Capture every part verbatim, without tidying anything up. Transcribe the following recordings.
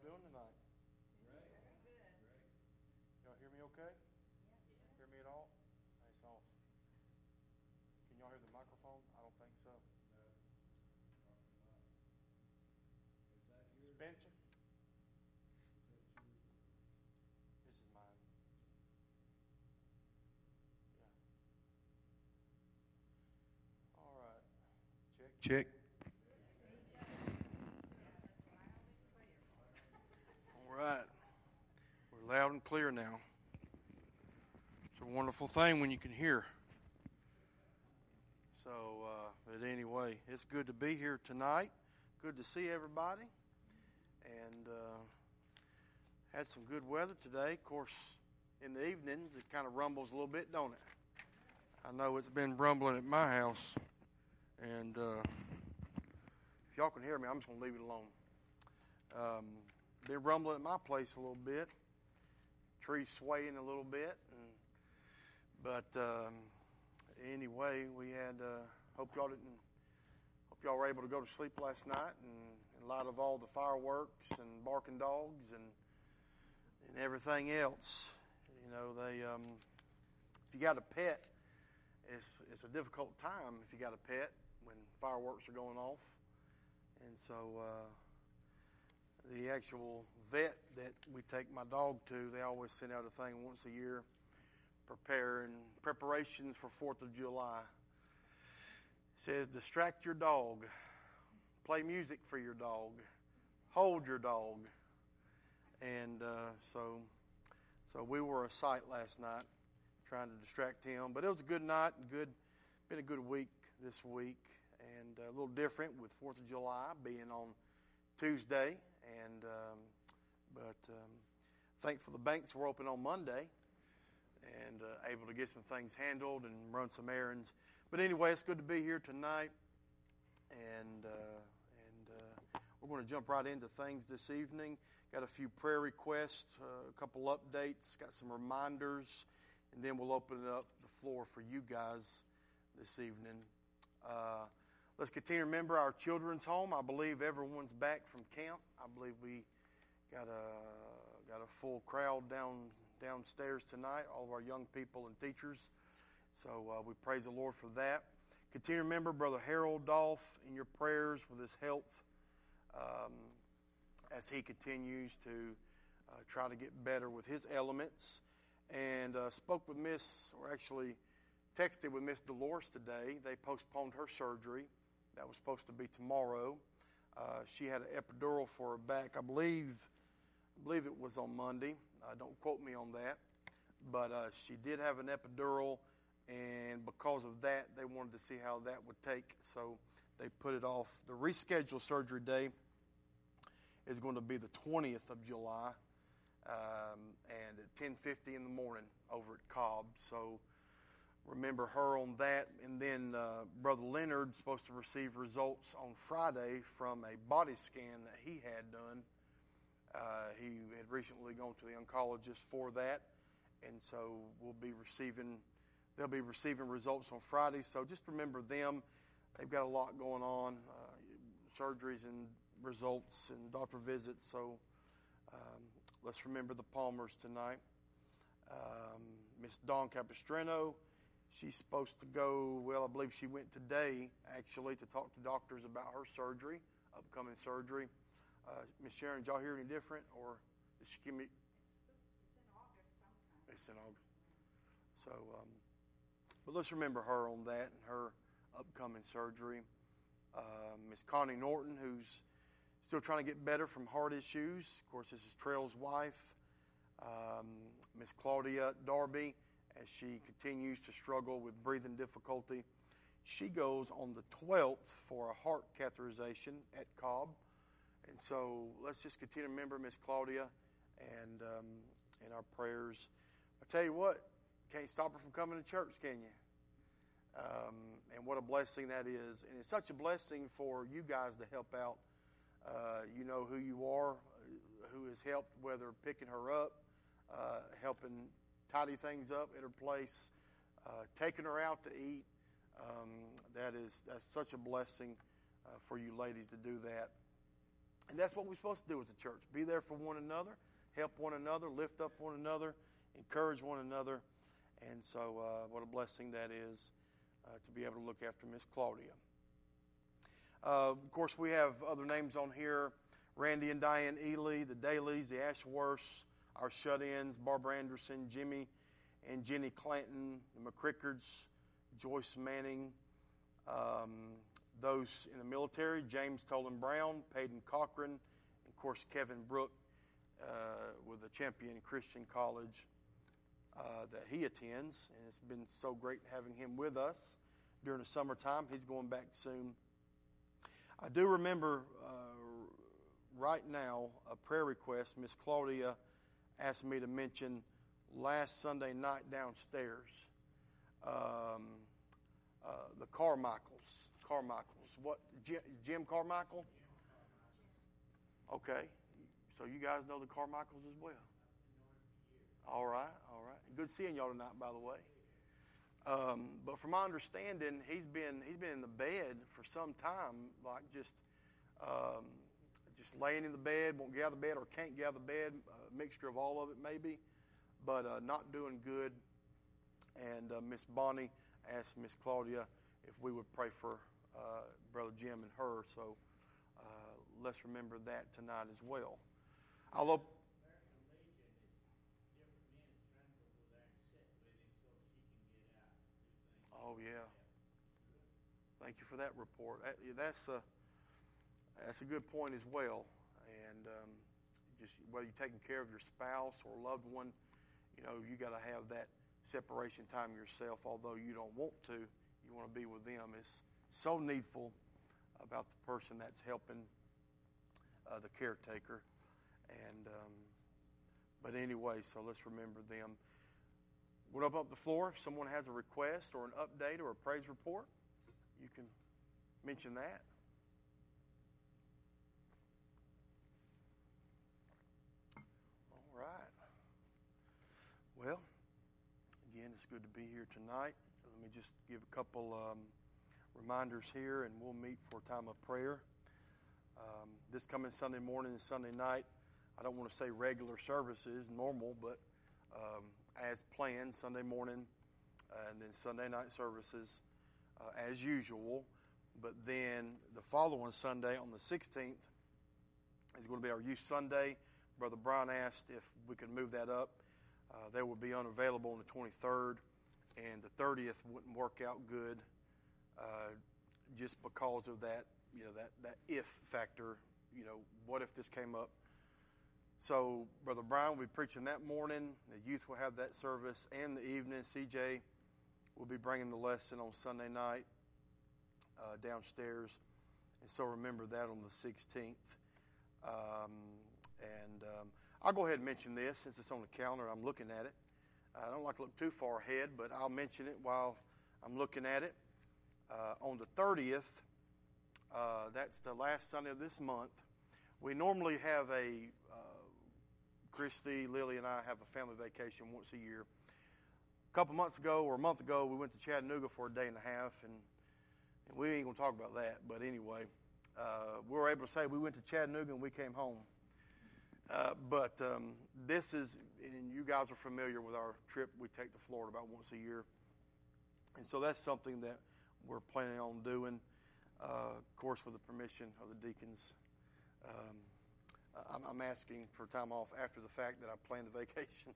doing tonight? Great. Y'all hear me okay? Hear me at all? Nice off. Can y'all hear the microphone? I don't think so. No. Is that yours? Spencer? Is that yours? This is mine. Yeah. All right. Check. Check. All right. We're loud and clear now. It's a wonderful thing when you can hear. So, uh, but anyway, it's good to be here tonight. Good to see everybody. And uh, had some good weather today. Of course, in the evenings, it kind of rumbles a little bit, don't it? I know it's been rumbling at my house. And uh, if y'all can hear me, I'm just going to leave it alone. Um, been rumbling at my place a little bit. Trees swaying a little bit. And, but um, anyway, we had, uh, hope y'all didn't, hope y'all were able to go to sleep last night. And in light of all the fireworks and barking dogs and and everything else, you know, they, um, if you got a pet, it's it's a difficult time if you got a pet when fireworks are going off. And so uh, the actual vet that we take my dog to, they always send out a thing once a year preparing preparations for fourth of July. It says, distract your dog, play music for your dog, hold your dog. And uh, so so we were a sight last night trying to distract him. But it was a good night and good, been a good week this week. And a little different with fourth of July being on Tuesday. And um, But um, thankful the banks were open on Monday and uh, able to get some things handled and run some errands. But anyway, it's good to be here tonight. And uh, and uh, we're going to jump right into things this evening. Got a few prayer requests, uh, a couple updates, got some reminders, and then we'll open up the floor for you guys this evening. Uh, let's continue to remember our children's home. I believe everyone's back from camp. I believe we got a got a full crowd down downstairs tonight. All of our young people and teachers. So uh, we praise the Lord for that. Continue to remember Brother Harold Dolph in your prayers with his health um, as he continues to uh, try to get better with his elements. And uh, spoke with Miss, or actually texted with Miss Dolores today. They postponed her surgery. That was supposed to be tomorrow. Uh, she had an epidural for her back. I believe, I believe it was on Monday. Uh, don't quote me on that. But uh, she did have an epidural. And because of that, they wanted to see how that would take. So they put it off. The rescheduled surgery day is going to be the twentieth of July. Um, and at ten fifty in the morning over at Cobb. So remember her on that. And then uh, Brother Leonard's supposed to receive results on Friday from a body scan that he had done. Uh, he had recently gone to the oncologist for that. And so we'll be receiving... They'll be receiving results on Friday, so just remember them. They've got a lot going on, uh, surgeries and results and doctor visits, so um, let's remember the Palmers tonight. Um, Miss Dawn Capistrano, she's supposed to go, well, I believe she went today, actually, to talk to doctors about her surgery, upcoming surgery. Uh, Miss Sharon, did y'all hear any different, or did she give me... It's, it's in August sometime. It's in August. So... Um, But let's remember her on that and her upcoming surgery. Uh, Miss Connie Norton, who's still trying to get better from heart issues. Of course, this is Trail's wife. Um, Miss Claudia Darby, as she continues to struggle with breathing difficulty. She goes on the twelfth for a heart catheterization at Cobb. And so let's just continue to remember Miss Claudia and um, in our prayers. I tell you what, can't stop her from coming to church, can you? Um, and what a blessing that is. And it's such a blessing for you guys to help out. Uh, you know who you are, who has helped, whether picking her up, uh, helping tidy things up at her place, uh, taking her out to eat. Um, that is that's such a blessing uh, for you ladies to do that. And that's what we're supposed to do as a church. Be there for one another, help one another, lift up one another, encourage one another. And so uh, what a blessing that is uh, to be able to look after Miss Claudia. Uh, of course, we have other names on here. Randy and Diane Ely, the Dailies, the Ashworths, our shut-ins, Barbara Anderson, Jimmy and Jenny Clanton, the McCrickards, Joyce Manning, um, those in the military, James Tolan Brown, Peyton Cochran, and of course Kevin Brook uh, with the Champion Christian College uh, that he attends. And it's been so great having him with us during the summertime. He's going back soon. I do remember uh, right now a prayer request Miss Claudia asked me to mention last Sunday night downstairs. Um, uh, the Carmichaels. Carmichaels. What? Jim, Jim Carmichael? Okay. So you guys know the Carmichaels as well. All right. All right. Good seeing y'all tonight, by the way. Um, but from my understanding, he's been he's been in the bed for some time, like just um, just laying in the bed, won't get out of the bed or can't get out of the bed, a mixture of all of it maybe, but uh, not doing good. And uh, Miss Bonnie asked Miss Claudia if we would pray for uh, Brother Jim and her. So uh, let's remember that tonight as well. Although. Oh yeah. Thank you for that report. That's a that's a good point as well. And um, just whether you're taking care of your spouse or loved one, you know, you got to have that separation time yourself. Although you don't want to, you want to be with them. It's so needful about the person that's helping uh, the caretaker. And um, but anyway, so let's remember them. We'll open up the floor. If someone has a request or an update or a praise report, you can mention that. All right. Well, again, it's good to be here tonight. Let me just give a couple um, reminders here, and we'll meet for a time of prayer. Um, this coming Sunday morning and Sunday night, I don't want to say regular services, normal, but um, as planned, Sunday morning uh, and then Sunday night services uh, as usual. But then the following Sunday on the sixteenth is going to be our Youth Sunday. Brother Brian asked if we could move that up. Uh, they will be unavailable on the twenty-third, and the thirtieth wouldn't work out good uh, just because of that, you know, that, that if factor. You know, what if this came up? So, Brother Brian will be preaching that morning. The youth will have that service and the evening. C J will be bringing the lesson on Sunday night uh, downstairs. And so remember that on the sixteenth. Um, and um, I'll go ahead and mention this since it's on the calendar. I'm looking at it. I don't like to look too far ahead, but I'll mention it while I'm looking at it. Uh, on the thirtieth, uh, that's the last Sunday of this month, we normally have a Christy, Lily, and I have a family vacation once a year. A couple months ago or a month ago, we went to Chattanooga for a day and a half, and, and we ain't going to talk about that. But anyway, uh, we were able to say we went to Chattanooga and we came home. Uh, but um, this is, and you guys are familiar with our trip we take to Florida about once a year. And so that's something that we're planning on doing, uh, of course, with the permission of the deacons. Um, I'm, I'm asking for time off after the fact that I planned the vacation.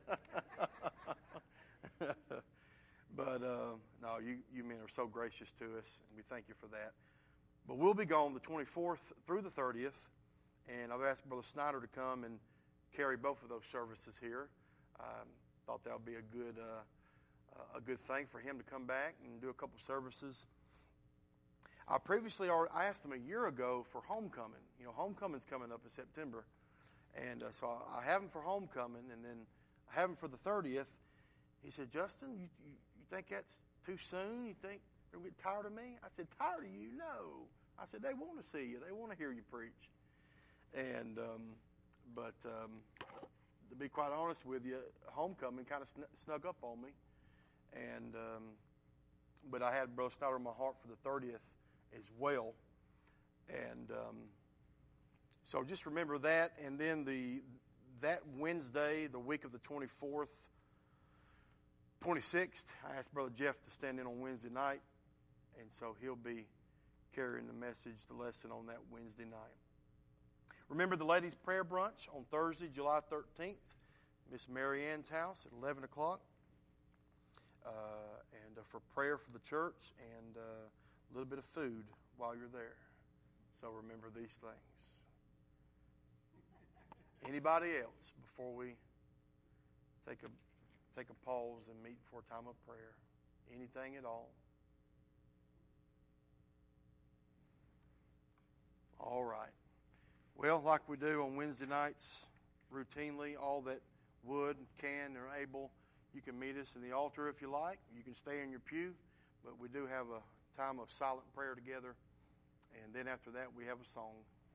But uh, no, you, you men are so gracious to us, and we thank you for that. But we'll be gone the twenty-fourth through the thirtieth, and I've asked Brother Snyder to come and carry both of those services here. Um, thought that would be a good uh, a good thing for him to come back and do a couple services. I previously already, I asked him a year ago for homecoming. You know, homecoming's coming up in September. And uh, so I have him for homecoming, and then I have him for the thirtieth. He said, Justin, you, you, you think that's too soon? You think they'll get tired of me? I said, tired of you? No. I said, they want to see you. They want to hear you preach. And, um, but um, to be quite honest with you, homecoming kind of sn- snuck up on me. And, um, but I had Brother Snyder in my heart for the thirtieth as well. And um, So just remember that, and then the that Wednesday, the week of the twenty-fourth, twenty-sixth, I asked Brother Jeff to stand in on Wednesday night, and so he'll be carrying the message, the lesson on that Wednesday night. Remember the ladies' prayer brunch on Thursday, July thirteenth, Miss Mary Ann's house at eleven o'clock, uh, and uh, for prayer for the church and uh, a little bit of food while you're there. So remember these things. Anybody else before we take a take a pause and meet for a time of prayer? Anything at all? All right. Well, like we do on Wednesday nights, routinely, all that would, can, or able, you can meet us in the altar if you like. You can stay in your pew, but we do have a time of silent prayer together, and then after that we have a song.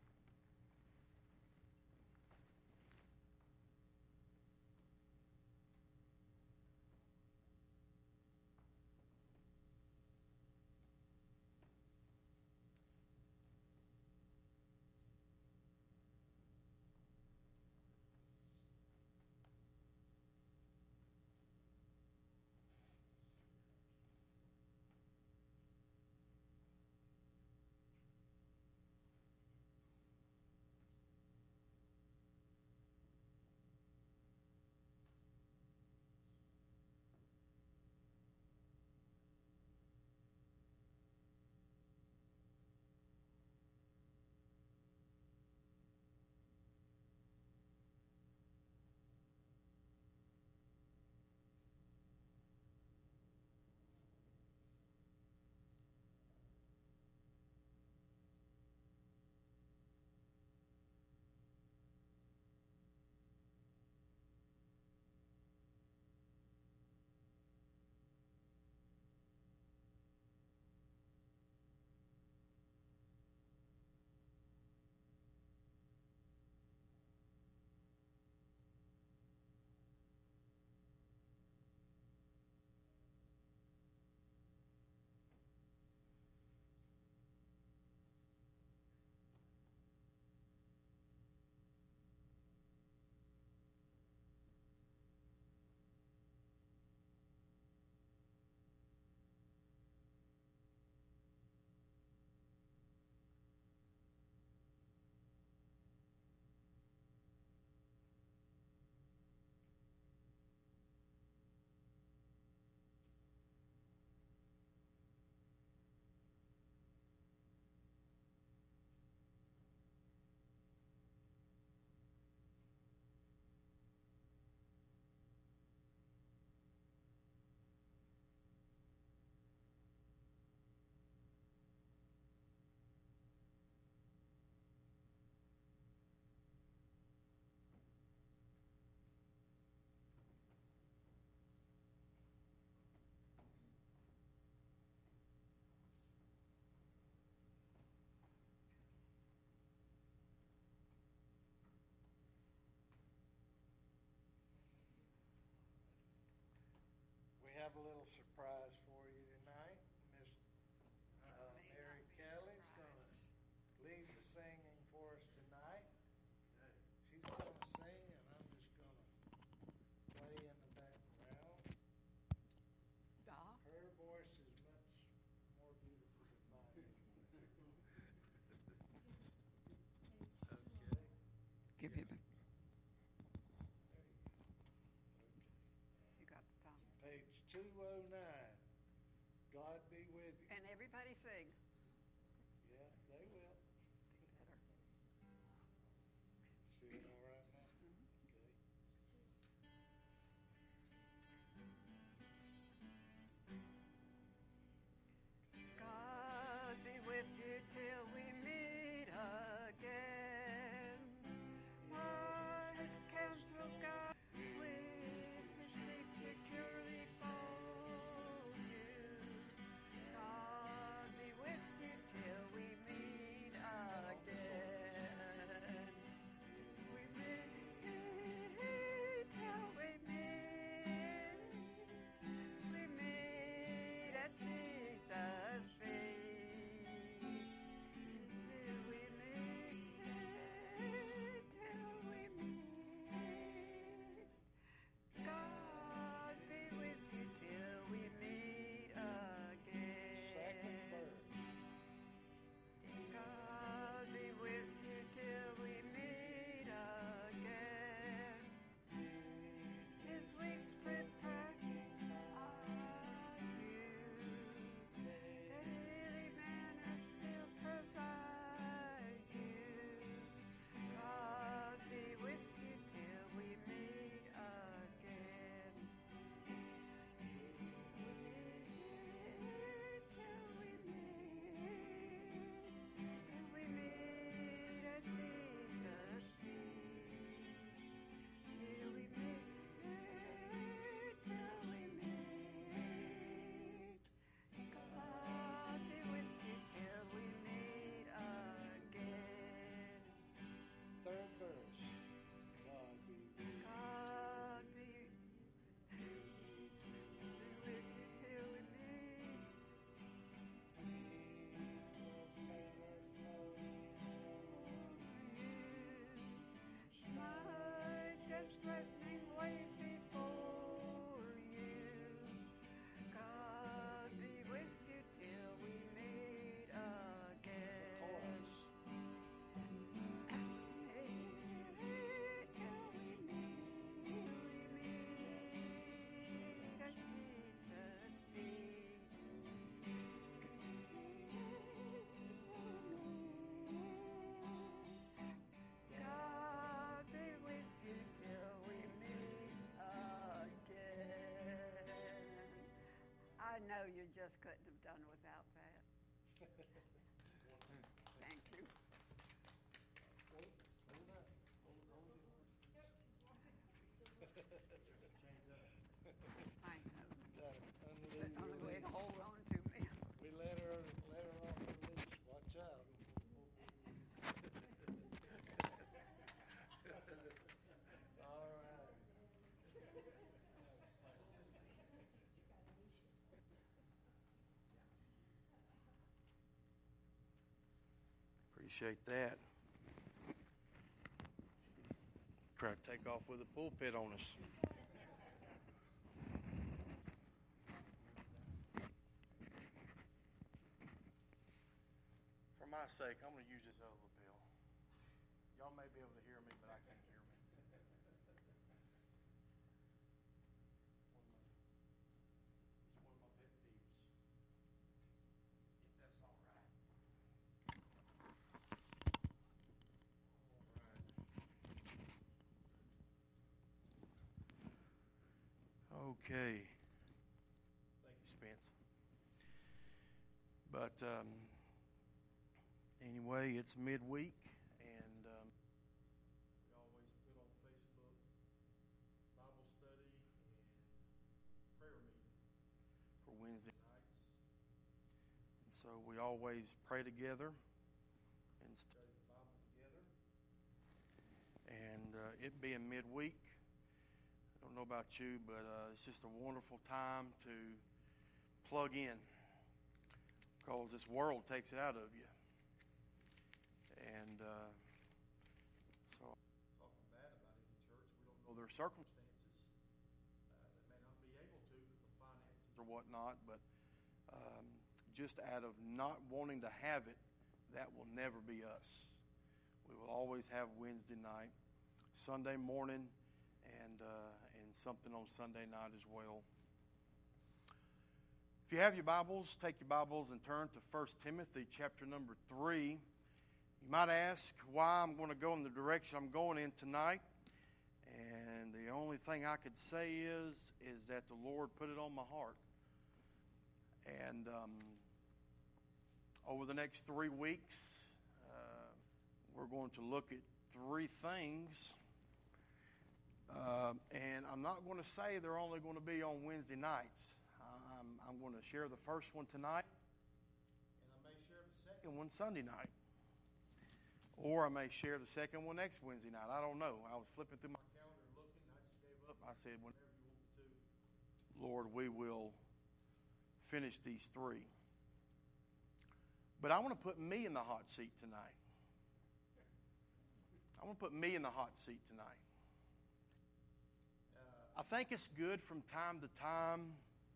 We have a little surprise for you tonight. Miss uh, Mary Kelly's going to lead the singing for us tonight. She's going to sing, and I'm just going to play in the background. Her voice is much more beautiful than mine. Okay. Give him a, You got the song. Page two oh nine. I know. Got an But unleashed only way to release. hold on to me. We let her, let her off the leash. Watch out. All right. Appreciate that. Try to take off with a pulpit on us. For my sake, I'm going to use this other lapel. Y'all may be able to hear me, but I can't hear me. It's one of my pet peeves. If that's all right. All right. Okay. Thank you, Spence. But um, anyway, it's midweek, and um, we always put on Facebook Bible study and prayer meeting for Wednesday nights. And so we always pray together and study the Bible together. And uh, it being midweek, I don't know about you, but uh, it's just a wonderful time to plug in, because this world takes it out of you. And uh, so, talking bad about any church, we don't know their circumstances. Uh, they may not be able to because of finances or whatnot, but um, just out of not wanting to have it, that will never be us. We will always have Wednesday night, Sunday morning, and uh, and something on Sunday night as well. If you have your Bibles, take your Bibles and turn to First Timothy chapter number three. You might ask why I'm going to go in the direction I'm going in tonight. And the only thing I could say is, is that the Lord put it on my heart. And um, over the next three weeks, uh, we're going to look at three things. Uh, and I'm not going to say they're only going to be on Wednesday nights. I'm, I'm going to share the first one tonight, and I may share the second one Sunday night. Or I may share the second one next Wednesday night. I don't know. I was flipping through my calendar and looking, and I just gave up. I said, whenever you want me to, Lord, we will finish these three. But I want to put me in the hot seat tonight. I want to put me in the hot seat tonight. Uh, I think it's good from time to time,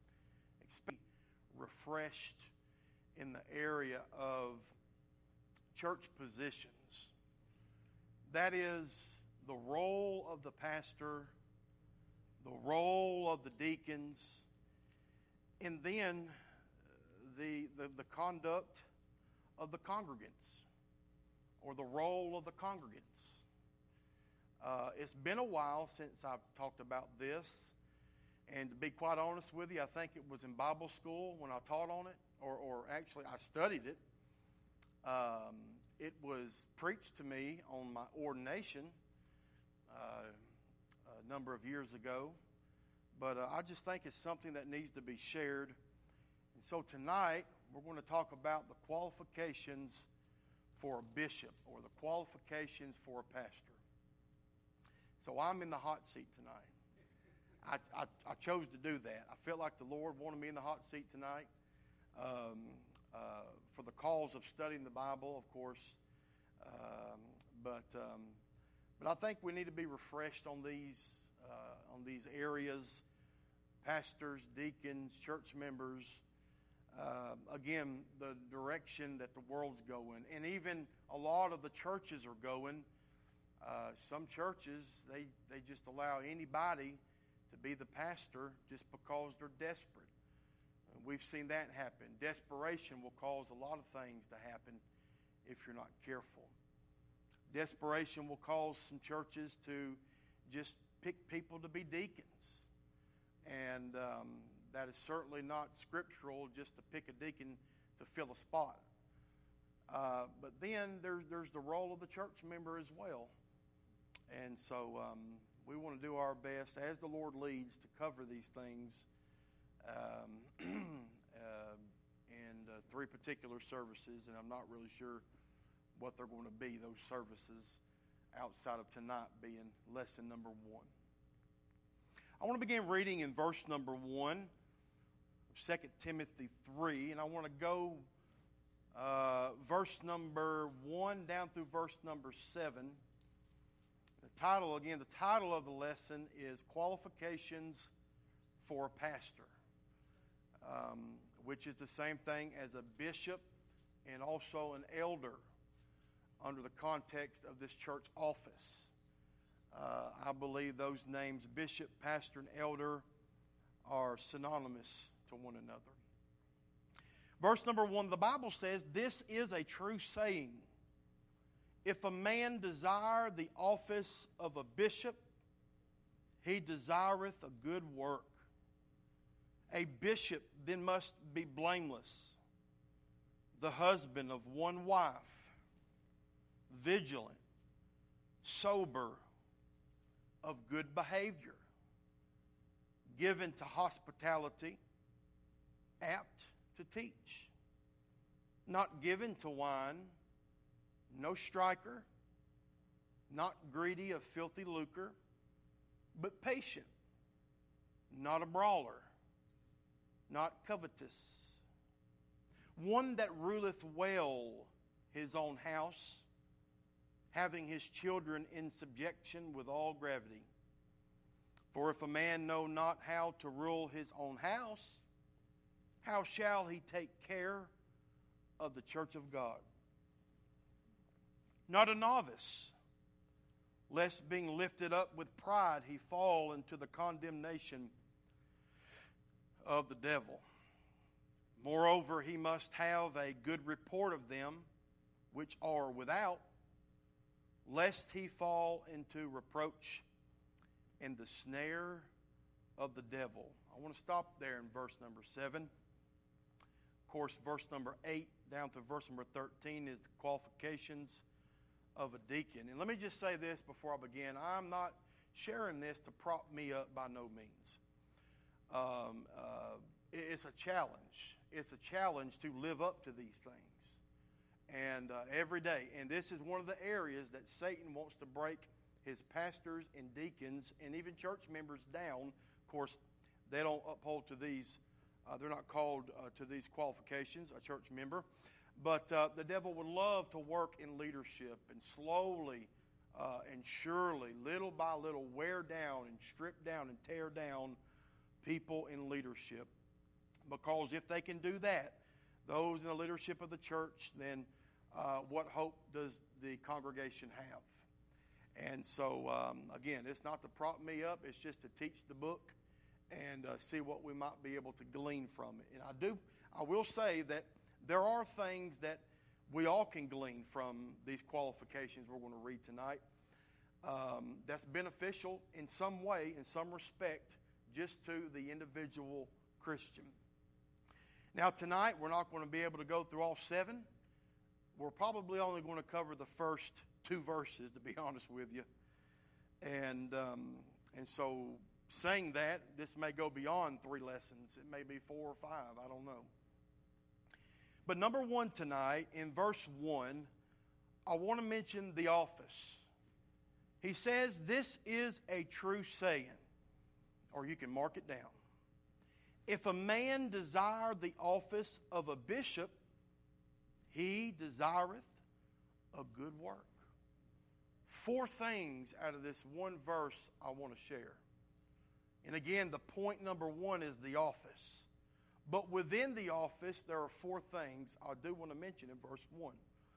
refreshed in the area of church positions. That is the role of the pastor, the role of the deacons, and then the, the, the conduct of the congregants, or the role of the congregants. Uh, it's been a while since I've talked about this. And to be quite honest with you, I think it was in Bible school when I taught on it, or, or actually I studied it. Um, it was preached to me on my ordination uh, a number of years ago. But uh, I just think it's something that needs to be shared. And so tonight, we're going to talk about the qualifications for a bishop, or the qualifications for a pastor. So I'm in the hot seat tonight. I, I, I chose to do that. I felt like the Lord wanted me in the hot seat tonight um, uh, for the cause of studying the Bible, of course. Um, but um, but I think we need to be refreshed on these uh, on these areas. Pastors, deacons, church members. Uh, again, the direction that the world's going, and even a lot of the churches are going. Uh, some churches they they just allow anybody to be the pastor just because they're desperate. And we've seen that happen. Desperation will cause a lot of things to happen if you're not careful. Desperation will cause some churches to just pick people to be deacons. And um, that is certainly not scriptural, just to pick a deacon to fill a spot. Uh, but then there, there's the role of the church member as well. and so um, we want to do our best as the Lord leads to cover these things um, uh, in uh, three particular services, and I'm not really sure what they're going to be, those services, outside of tonight being lesson number one. I want to begin reading in verse number one of Second Timothy three, and I want to go uh, verse number one down through verse number seven. The title, again, the title of the lesson is Qualifications for a Pastor, um, which is the same thing as a bishop and also an elder under the context of this church office. Uh, I believe those names, bishop, pastor, and elder, are synonymous to one another. Verse number one, the Bible says, "This is a true saying. If a man desire the office of a bishop, he desireth a good work. A bishop then must be blameless, the husband of one wife, vigilant, sober, of good behavior, given to hospitality, apt to teach, not given to wine, no striker, not greedy of filthy lucre, but patient, not a brawler, not covetous, one that ruleth well his own house, having his children in subjection with all gravity. For if a man know not how to rule his own house, how shall he take care of the church of God? Not a novice, lest being lifted up with pride he fall into the condemnation of the devil. Moreover, he must have a good report of them which are without, lest he fall into reproach and the snare of the devil." I want to stop there in verse number seven. Of course, verse number eight down to verse number thirteen is the qualifications of a deacon. And let me just say this before I begin. I'm not sharing this to prop me up by no means. Um, uh, it's a challenge. It's a challenge to live up to these things. And uh, every day. And this is one of the areas that Satan wants to break his pastors and deacons and even church members down. Of course, they don't uphold to these. Uh, they're not called uh, to these qualifications, a church member. But uh, the devil would love to work in leadership and slowly uh, and surely, little by little, wear down and strip down and tear down people in leadership. Because if they can do that, those in the leadership of the church, then uh, what hope does the congregation have? And so, um, again, it's not to prop me up. It's just to teach the book and uh, see what we might be able to glean from it. And I do, I will say that there are things that we all can glean from these qualifications we're going to read tonight. Um, that's beneficial in some way, in some respect, just to the individual Christian. Now, tonight, we're not going to be able to go through all seven. We're probably only going to cover the first two verses, to be honest with you. And um, and so, saying that, this may go beyond three lessons. It may be four or five. I don't know. But number one tonight, in verse one, I want to mention the office. He says, "This is a true saying," or you can mark it down. "If a man desire the office of a bishop, he desireth a good work." Four things out of this one verse I want to share. And again, the point number one is the office. But within the office, there are four things I do want to mention in verse one.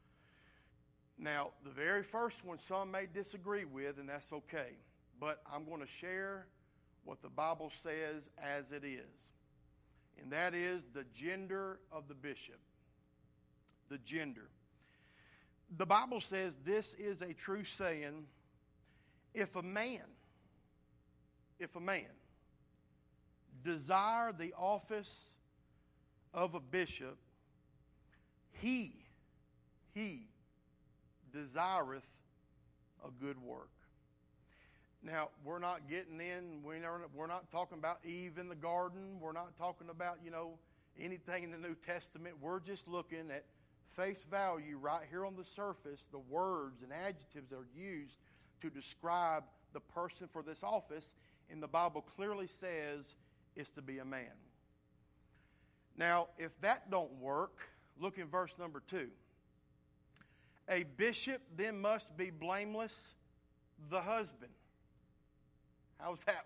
Now, the very first one some may disagree with, and that's okay. But I'm going to share what the Bible says as it is. And that is the gender of the bishop. The gender. The Bible says this is a true saying. If a man, if a man desire the office of a bishop, he, he desireth a good work. Now, we're not getting in, we're not, we're not talking about Eve in the garden. We're not talking about, you know, anything in the New Testament. We're just looking at face value right here on the surface, the words and adjectives that are used to describe the person for this office. And the Bible clearly says is to be a man. Now, if that don't work, look in verse number two. A bishop then must be blameless, the husband. How's that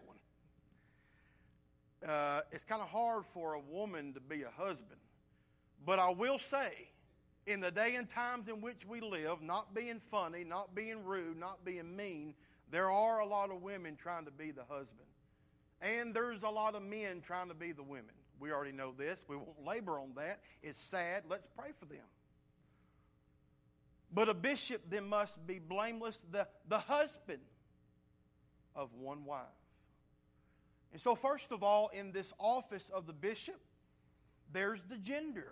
one? Uh, it's kind of hard for a woman to be a husband. But I will say, in the day and times in which we live, not being funny, not being rude, not being mean, there are a lot of women trying to be the husband. And there's a lot of men trying to be the women. We already know this. We won't labor on that. It's sad. Let's pray for them. But a bishop then must be blameless, the, the husband of one wife. And so first of all, in this office of the bishop, there's the gender.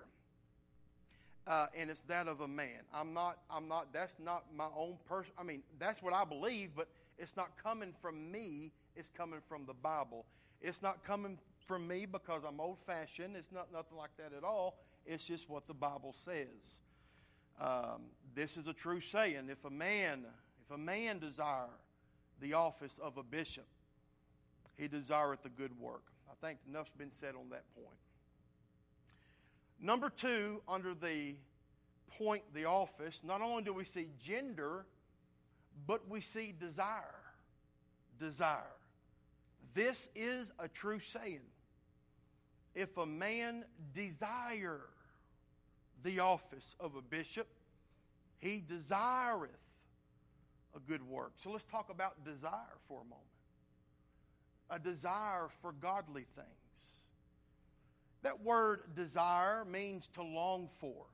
Uh, and it's that of a man. I'm not, I'm not, that's not my own person. I mean, that's what I believe, but it's not coming from me. It's coming from the Bible. It's not coming from me because I'm old-fashioned. It's not nothing like that at all. It's just what the Bible says. Um, this is a true saying. If a man, if a man desire the office of a bishop, he desireth a good work. I think enough's been said on that point. Number two, under the point, the office, not only do we see gender, but we see desire. Desire. This is a true saying. If a man desire the office of a bishop, he desireth a good work. So let's talk about desire for a moment. A desire for godly things. That word desire means to long for.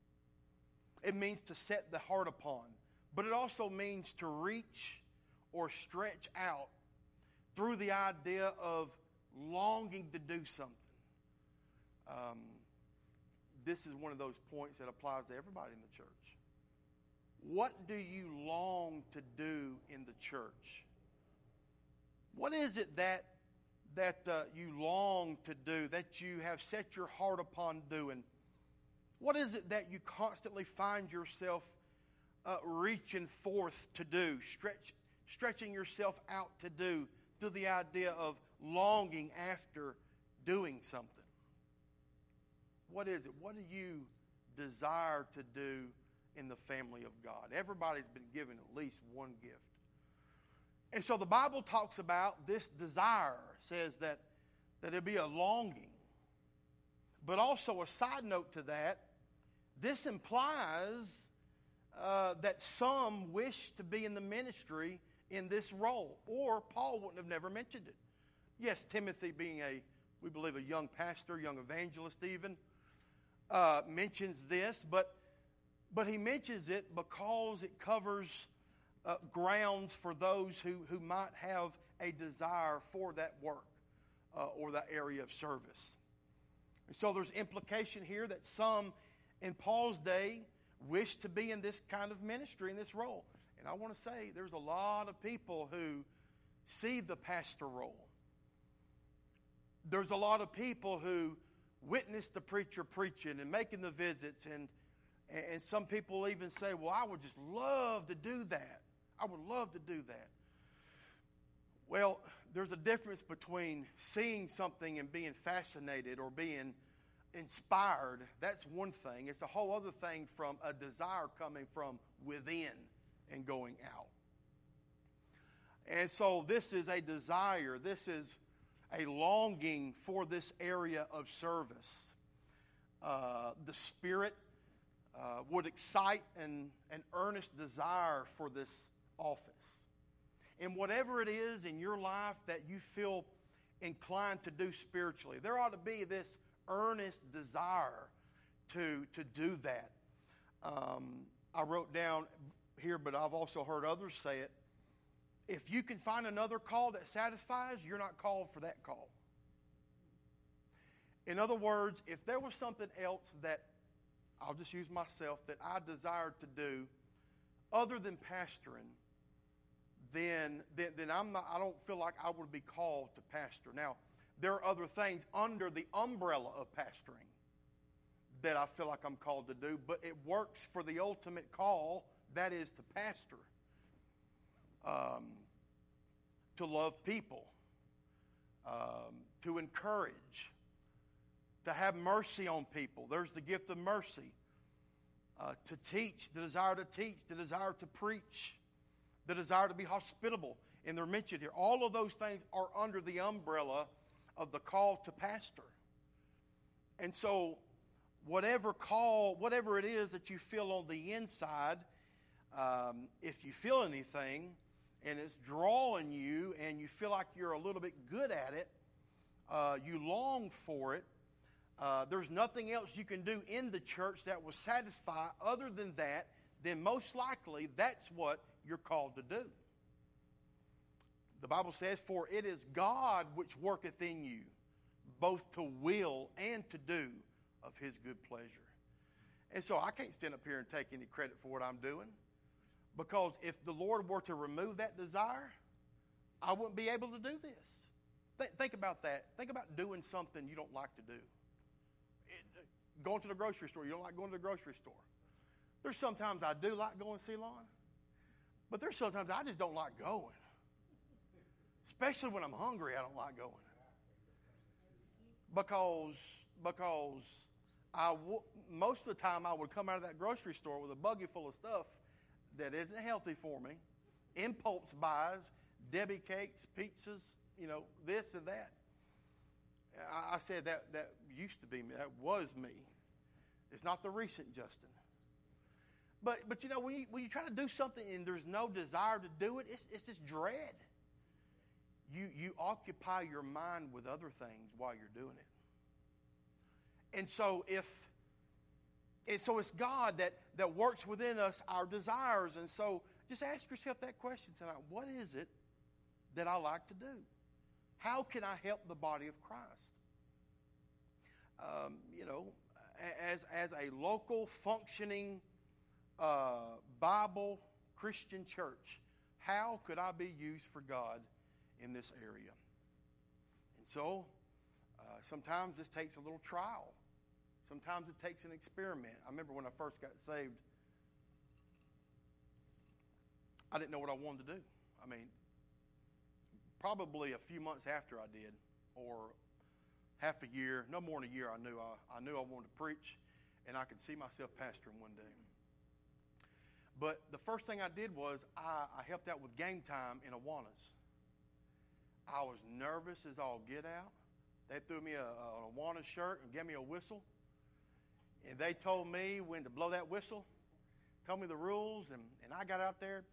It means to set the heart upon. But it also means to reach or stretch out through the idea of longing to do something. Um, this is one of those points that applies to everybody in the church. What do you long to do in the church? What is it that that uh, you long to do, that you have set your heart upon doing? What is it that you constantly find yourself uh, reaching forth to do, stretch, stretching yourself out to do, to the idea of longing after doing something? What is it? What do you desire to do in the family of God? Everybody's been given at least one gift. And so the Bible talks about this desire, says that, that it be a longing. But also a side note to that, this implies uh, that some wish to be in the ministry in this role. Or Paul wouldn't have never mentioned it. Yes, Timothy being a, we believe, a young pastor, young evangelist even, uh, mentions this, but, but he mentions it because it covers Uh, grounds for those who, who might have a desire for that work uh, or that area of service. And so there's implication here that some in Paul's day wish to be in this kind of ministry, in this role. And I want to say there's a lot of people who see the pastor role. There's a lot of people who witness the preacher preaching and making the visits. And, and some people even say, well, I would just love to do that. I would love to do that. Well, there's a difference between seeing something and being fascinated or being inspired. That's one thing. It's a whole other thing from a desire coming from within and going out. And so this is a desire. This is a longing for this area of service. Uh, the Spirit uh, would excite an, an earnest desire for this office. And whatever it is in your life that you feel inclined to do spiritually, there ought to be this earnest desire to, to do that. Um, I wrote down here, but I've also heard others say it. If you can find another call that satisfies, you're not called for that call. In other words, if there was something else that, I'll just use myself, that I desired to do other than pastoring, then, then, then I'm not, I don't feel like I would be called to pastor. Now, there are other things under the umbrella of pastoring that I feel like I'm called to do, but it works for the ultimate call, that is to pastor. Um, to love people, um, to encourage, to have mercy on people. There's the gift of mercy. Uh, to teach, the desire to teach, the desire to preach, the desire to be hospitable. And they're mentioned here. All of those things are under the umbrella of the call to pastor. And so, whatever call, whatever it is that you feel on the inside, um, if you feel anything, and it's drawing you, and you feel like you're a little bit good at it, uh, you long for it, uh, there's nothing else you can do in the church that will satisfy other than that, then most likely that's what you're called to do. The Bible says, "For it is God which worketh in you, both to will and to do of His good pleasure." And so I can't stand up here and take any credit for what I'm doing. Because if the Lord were to remove that desire, I wouldn't be able to do this. Th- think about that. Think about doing something you don't like to do. It, going to the grocery store. You don't like going to the grocery store. There's sometimes I do like going to Ceylon. But there's sometimes I just don't like going. Especially when I'm hungry, I don't like going. Because, because I w- most of the time I would come out of that grocery store with a buggy full of stuff that isn't healthy for me, impulse buys, Debbie cakes, pizzas, you know, this and that. I, I said that that used to be me. That was me. It's not the recent Justin. But but you know, when you when you try to do something and there's no desire to do it, it's it's just dread. You you occupy your mind with other things while you're doing it. And so if And so it's God that, that works within us our desires. And so just ask yourself that question tonight. What is it that I like to do? How can I help the body of Christ? Um, you know, as, as a local functioning uh, Bible Christian church, how could I be used for God in this area? And so uh, sometimes this takes a little trial. Sometimes it takes an experiment. I remember when I first got saved, I didn't know what I wanted to do. I mean, probably a few months after I did, or half a year, no more than a year, I knew I, I knew I wanted to preach, and I could see myself pastoring one day. But the first thing I did was I, I helped out with game time in Awanas. I was nervous as all get out. They threw me a, a Awanas shirt and gave me a whistle. And they told me when to blow that whistle, told me the rules, and, and I got out there.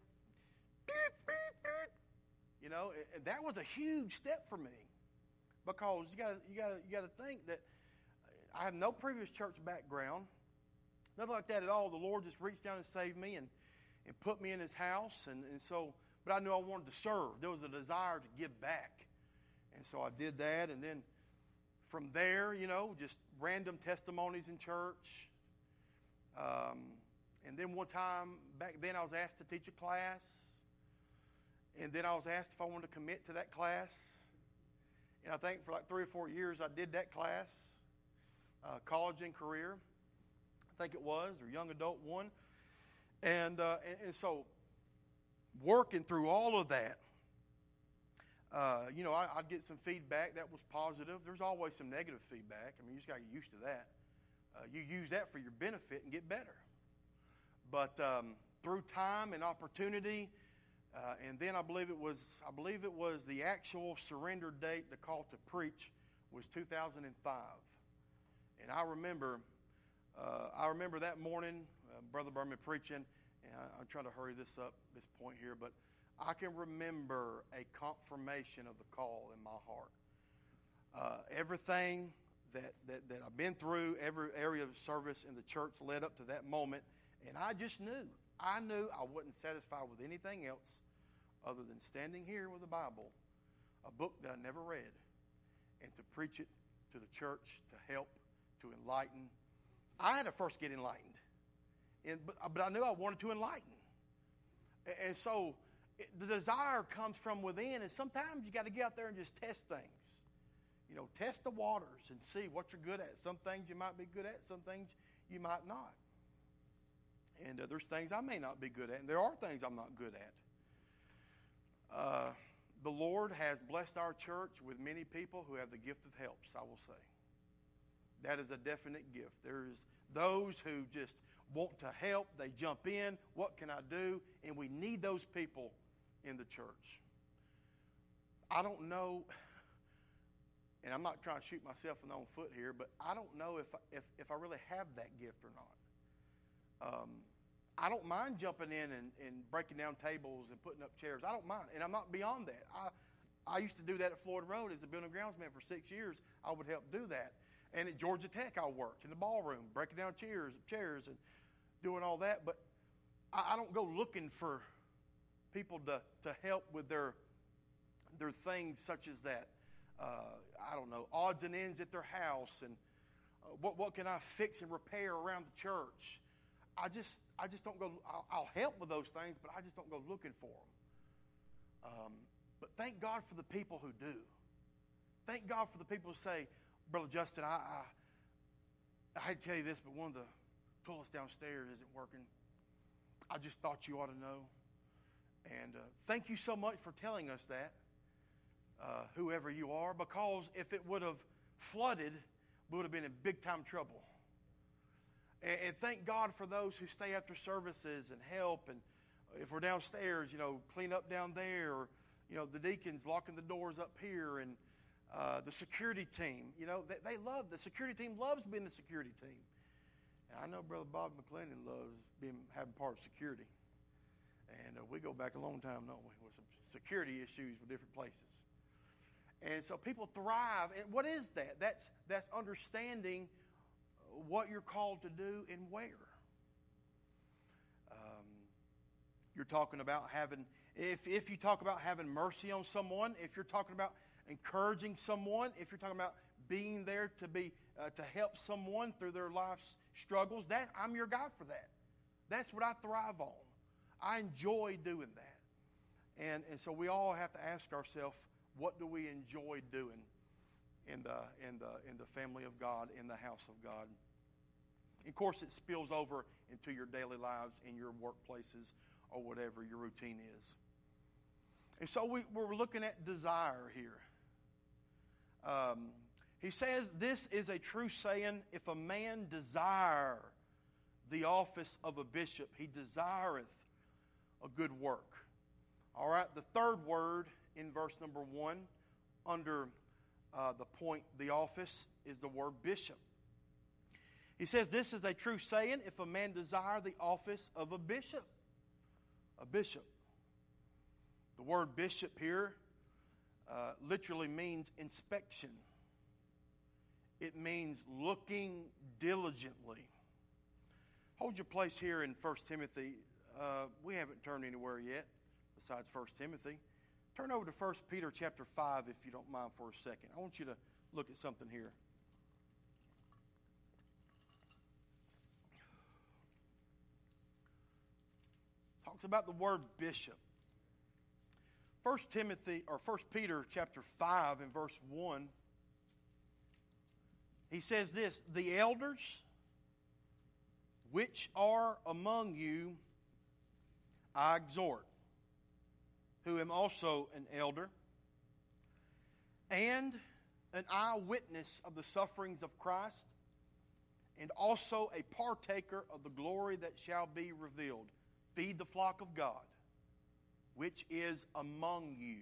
You know, and that was a huge step for me, because you got you got you got to think that I have no previous church background, nothing like that at all. The Lord just reached down and saved me and, and put me in His house, and, and so. But I knew I wanted to serve. There was a desire to give back, and so I did that, and then. From there, you know, just random testimonies in church. Um, and then one time, back then I was asked to teach a class. And then I was asked if I wanted to commit to that class. And I think for like three or four years I did that class. Uh, college and career, I think it was, or young adult one. And, uh, and, and so working through all of that, Uh, you know, I, I'd get some feedback that was positive. There's always some negative feedback. I mean, you just got to get used to that. Uh, you use that for your benefit and get better. But um, through time and opportunity, uh, and then I believe it was, I believe it was the actual surrender date, the call to preach, was two thousand five. And I remember, uh, I remember that morning, uh, Brother Berman preaching. And I, I'm trying to hurry this up, this point here, but. I can remember a confirmation of the call in my heart. Uh, everything that, that, that I've been through, every area of service in the church led up to that moment, and I just knew. I knew I wasn't satisfied with anything else other than standing here with a Bible, a book that I never read, and to preach it to the church, to help, to enlighten. I had to first get enlightened, and, but, but I knew I wanted to enlighten. And, and so... it, the desire comes from within, and sometimes you got to get out there and just test things. You know, test the waters and see what you're good at. Some things you might be good at, some things you might not. And uh, there's things I may not be good at, and there are things I'm not good at. Uh, the Lord has blessed our church with many people who have the gift of helps, I will say. That is a definite gift. There's those who just want to help. They jump in. What can I do? And we need those people in the church. I don't know, and I'm not trying to shoot myself in the own foot here, but I don't know if if, if I really have that gift or not. Um, I don't mind jumping in and, and breaking down tables and putting up chairs. I don't mind, and I'm not beyond that. I I used to do that at Floyd Road as a building groundsman for six years. I would help do that. And at Georgia Tech, I worked in the ballroom, breaking down chairs, chairs, and doing all that. But I, I don't go looking for people to, to help with their their things such as that. Uh, I don't know, odds and ends at their house, and uh, what what can I fix and repair around the church? I just I just don't go. I'll, I'll help with those things, but I just don't go looking for them. Um, but thank God for the people who do. Thank God for the people who say, Brother Justin, I, I I hate to tell you this, but one of the toilets downstairs isn't working. I just thought you ought to know. And uh, thank you so much for telling us that, uh, whoever you are, because if it would have flooded, we would have been in big time trouble. And, and thank God for those who stay after services and help. And if we're downstairs, you know, clean up down there, or you know, the deacons locking the doors up here, and Uh, the security team, you know, they, they love, the security team loves being the security team. And I know Brother Bob McClendon loves being having part of security. And uh, we go back a long time, don't we, with some security issues with different places. And so people thrive. And what is that? That's, that's understanding what you're called to do and where. Um, you're talking about having, if, if you talk about having mercy on someone, if you're talking about encouraging someone, if you're talking about being there to be uh, to help someone through their life's struggles, that I'm your guy for that. That's what I thrive on. I enjoy doing that. And and so we all have to ask ourselves, what do we enjoy doing in the in the in the family of God, in the house of God? Of course, it spills over into your daily lives, in your workplaces, or whatever your routine is. And so we, we're looking at desire here. Um, he says, this is a true saying, if a man desire the office of a bishop, he desireth a good work. All right, the third word in verse number one, under uh, the point, the office, is the word bishop. He says, this is a true saying, if a man desire the office of a bishop. A bishop. The word bishop here uh, literally means inspection. It means looking diligently. Hold your place here in First Timothy. Uh, we haven't turned anywhere yet besides First Timothy. Turn over to First Peter chapter five if you don't mind for a second. I want you to look at something here. Talks about the word bishop. First Timothy or First Peter chapter five and verse one. He says this, the elders which are among you I exhort, who am also an elder, and an eyewitness of the sufferings of Christ, and also a partaker of the glory that shall be revealed. Feed the flock of God, which is among you,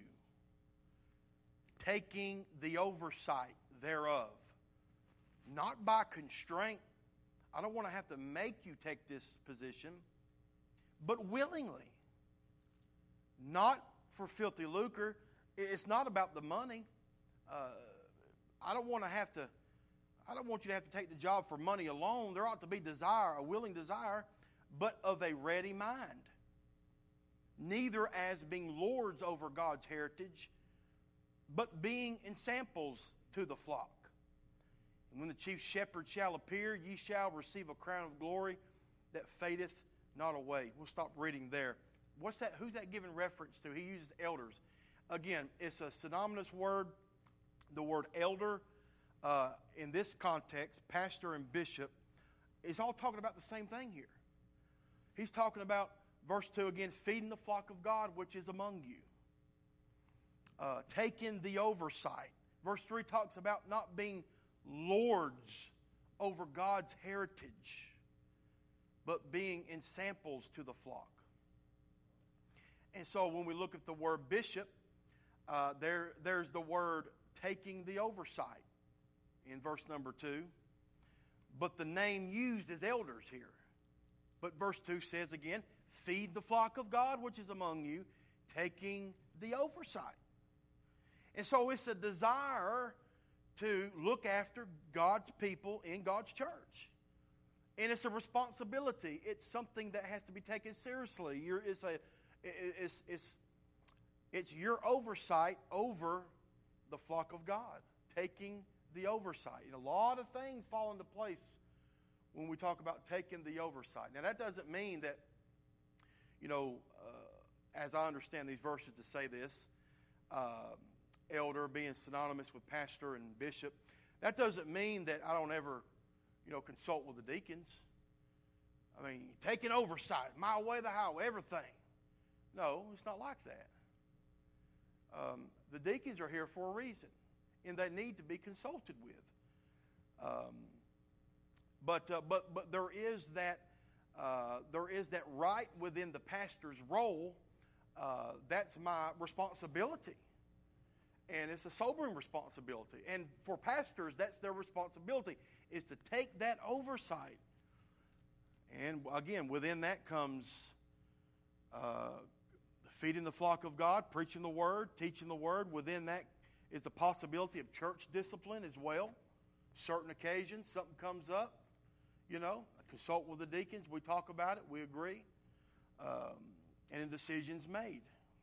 taking the oversight thereof, not by constraint. I don't want to have to make you take this position, but willingly, not for filthy lucre. It's not about the money. Uh, I don't want to have to. I don't want you to have to take the job for money alone. There ought to be desire, a willing desire, but of a ready mind. Neither as being lords over God's heritage, but being ensamples to the flock. And when the chief shepherd shall appear, ye shall receive a crown of glory that fadeth not away. We'll stop reading there. what's that? Who's that giving reference to? He uses elders. Again, it's a synonymous word. The word elder, uh, in this context, pastor and bishop, is all talking about the same thing here. He's talking about, verse two again, feeding the flock of God which is among you. Uh, taking the oversight. Verse three talks about not being lords over God's heritage, but being ensamples to the flock. And so when we look at the word bishop, uh, there, there's the word taking the oversight in verse number two. But the name used is elders here. But verse two says again, feed the flock of God which is among you, taking the oversight. And so it's a desire to look after God's people in God's church. And it's a responsibility. It's something that has to be taken seriously. You're, it's, a, it's, it's, it's your oversight over the flock of God, taking the oversight. And a lot of things fall into place when we talk about taking the oversight. Now, that doesn't mean that, you know, uh, as I understand these verses to say this, uh, elder being synonymous with pastor and bishop, that doesn't mean that I don't ever, you know, consult with the deacons. I mean, taking oversight, my way, the highway, everything. No, it's not like that. Um, the deacons are here for a reason, and they need to be consulted with. Um, but uh, but but there is that uh, there is that right within the pastor's role. Uh, that's my responsibility, and it's a sobering responsibility. And for pastors, that's their responsibility, is to take that oversight. And again, within that comes uh, feeding the flock of God, preaching the Word, teaching the Word. Within that is the possibility of church discipline as well. Certain occasions, something comes up, you know, I consult with the deacons, we talk about it, we agree, um, and a decision's made.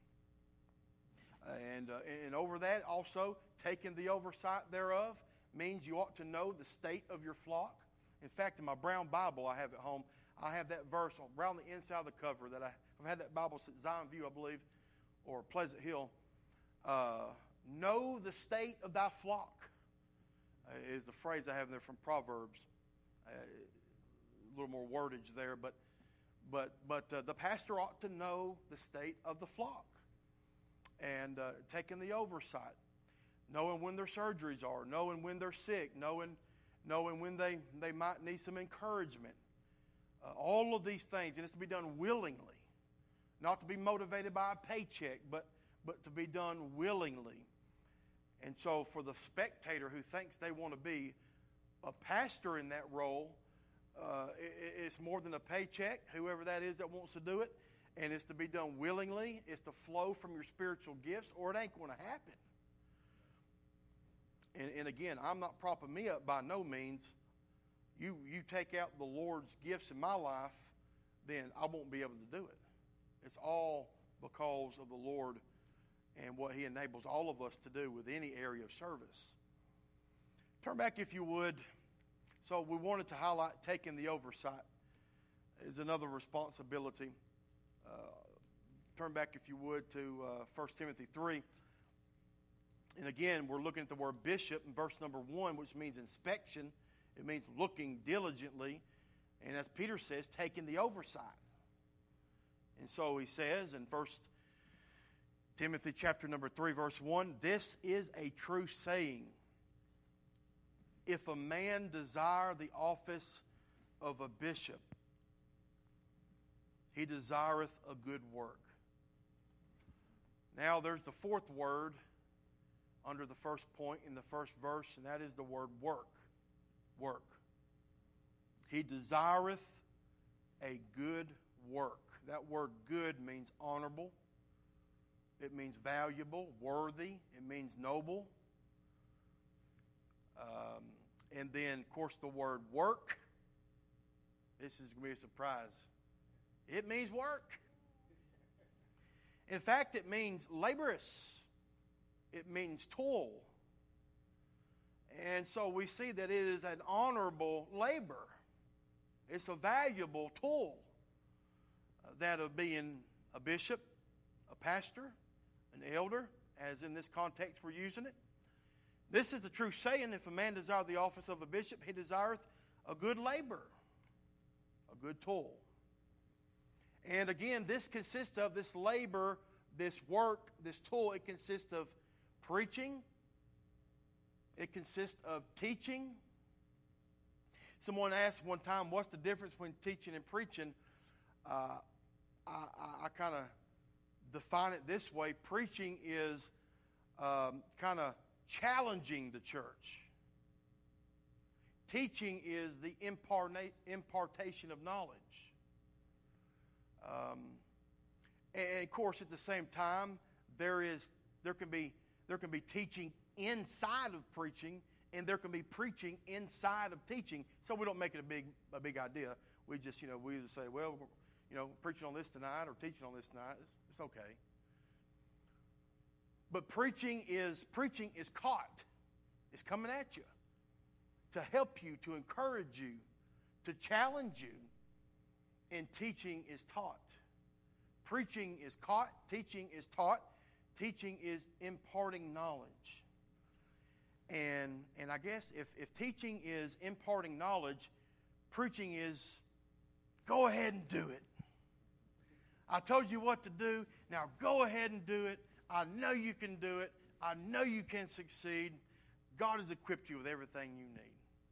And, uh, and over that, also, taking the oversight thereof means you ought to know the state of your flock. In fact, in my brown Bible I have at home, I have that verse around the inside of the cover that I, I've had that Bible since Zion View, I believe, or Pleasant Hill. Uh, know the state of thy flock uh, is the phrase I have there from Proverbs. Uh, a little more wordage there, but but but uh, the pastor ought to know the state of the flock and uh, taking the oversight, knowing when their surgeries are, knowing when they're sick, knowing knowing when they, they might need some encouragement. Uh, all of these things, and it's to be done willingly, not to be motivated by a paycheck, but but to be done willingly. And so for the spectator who thinks they want to be a pastor in that role, uh, it, it's more than a paycheck, whoever that is that wants to do it, and it's to be done willingly. It's to flow from your spiritual gifts, or it ain't going to happen. And, and again, I'm not propping me up by no means. You you take out the Lord's gifts in my life, then I won't be able to do it. It's all because of the Lord and what He enables all of us to do with any area of service. Turn back, if you would. So we wanted to highlight taking the oversight is another responsibility. Uh, turn back, if you would, to uh, First Timothy three. And again, we're looking at the word bishop in verse number one, which means inspection. It means looking diligently. And as Peter says, taking the oversight. And so he says in First Timothy chapter number three, verse one, this is a true saying. If a man desire the office of a bishop, he desireth a good work. Now there's the fourth word under the first point in the first verse, and that is the word work. Work. He desireth a good work. That word good means honorable. It means valuable, worthy. It means noble. Um, and then, of course, the word work. This is going to be a surprise. It means work. In fact, it means laborious. It means toil. And so we see that it is an honorable labor. It's a valuable tool uh, that of being a bishop, a pastor, an elder, as in this context we're using it. This is the true saying, if a man desire the office of a bishop, he desireth a good labor, a good toil. And again, this consists of, this labor, this work, this toil, it consists of preaching. It consists of teaching. Someone asked one time, what's the difference between teaching and preaching? Uh, I, I, I kind of define it this way. Preaching is um, kind of challenging the church. Teaching is the imparna- impartation of knowledge. Um, and of course, at the same time, there is there can be there can be teaching inside of preaching, and there can be preaching inside of teaching. So we don't make it a big a big idea. We just you know we either say, well, you know, preaching on this tonight or teaching on this tonight. It's, it's okay. But preaching is preaching is caught. It's coming at you to help you, to encourage you, to challenge you. And teaching is taught. Preaching is caught. Teaching is taught. Teaching is imparting knowledge. And and I guess if, if teaching is imparting knowledge, preaching is go ahead and do it. I told you what to do. Now go ahead and do it. I know you can do it. I know you can succeed. God has equipped you with everything you need.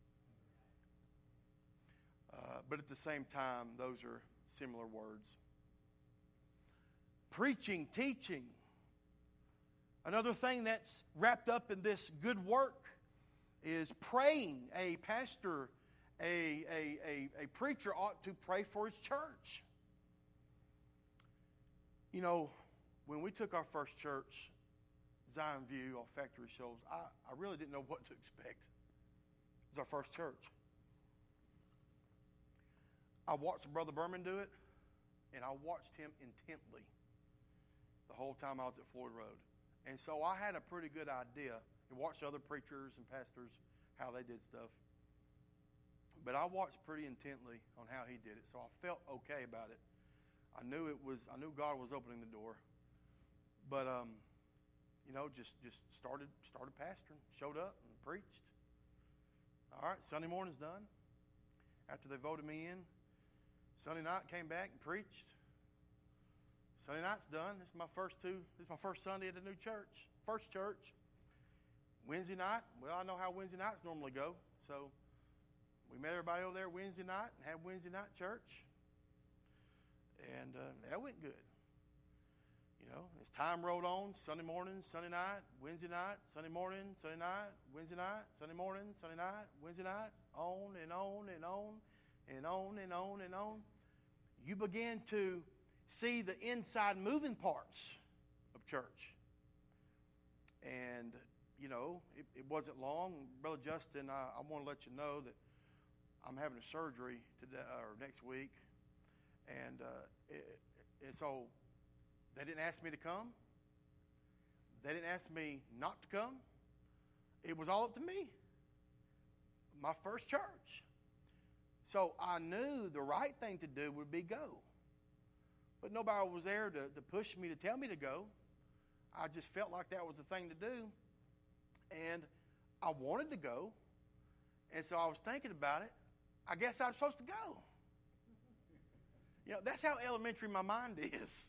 Uh, but at the same time, those are similar words. Preaching, teaching. Another thing that's wrapped up in this good work is praying. A pastor, a, a, a, a preacher ought to pray for his church. You know, when we took our first church, Zion View, off Factory Shoals, I, I really didn't know what to expect. It was our first church. I watched Brother Berman do it, and I watched him intently the whole time I was at Floyd Road. And so I had a pretty good idea. I watched other preachers and pastors, how they did stuff. But I watched pretty intently on how he did it, so I felt okay about it. I knew it was. I knew God was opening the door. But, um, you know, just, just started started pastoring, showed up and preached. All right, Sunday morning's done. After they voted me in, Sunday night came back and preached. Sunday night's done. This is my first two. This is my first Sunday at the new church, first church. Wednesday night. Well, I know how Wednesday nights normally go, so we met everybody over there Wednesday night and had Wednesday night church, and uh, that went good. You know, as time rolled on, Sunday morning, Sunday night, Wednesday night, Sunday morning, Sunday night, Wednesday night, Sunday morning, Sunday night, Wednesday night, on and on and on and on and on and on. You begin to see the inside moving parts of church. And, you know, it, it wasn't long. Brother Justin, I, I want to let you know that I'm having a surgery today or next week. And, uh, it, and so they didn't ask me to come. They didn't ask me not to come. It was all up to me. My first church. So I knew the right thing to do would be go. But nobody was there to, to push me, to tell me to go. I just felt like that was the thing to do. And I wanted to go. And so I was thinking about it. I guess I'm supposed to go. You know, that's how elementary my mind is.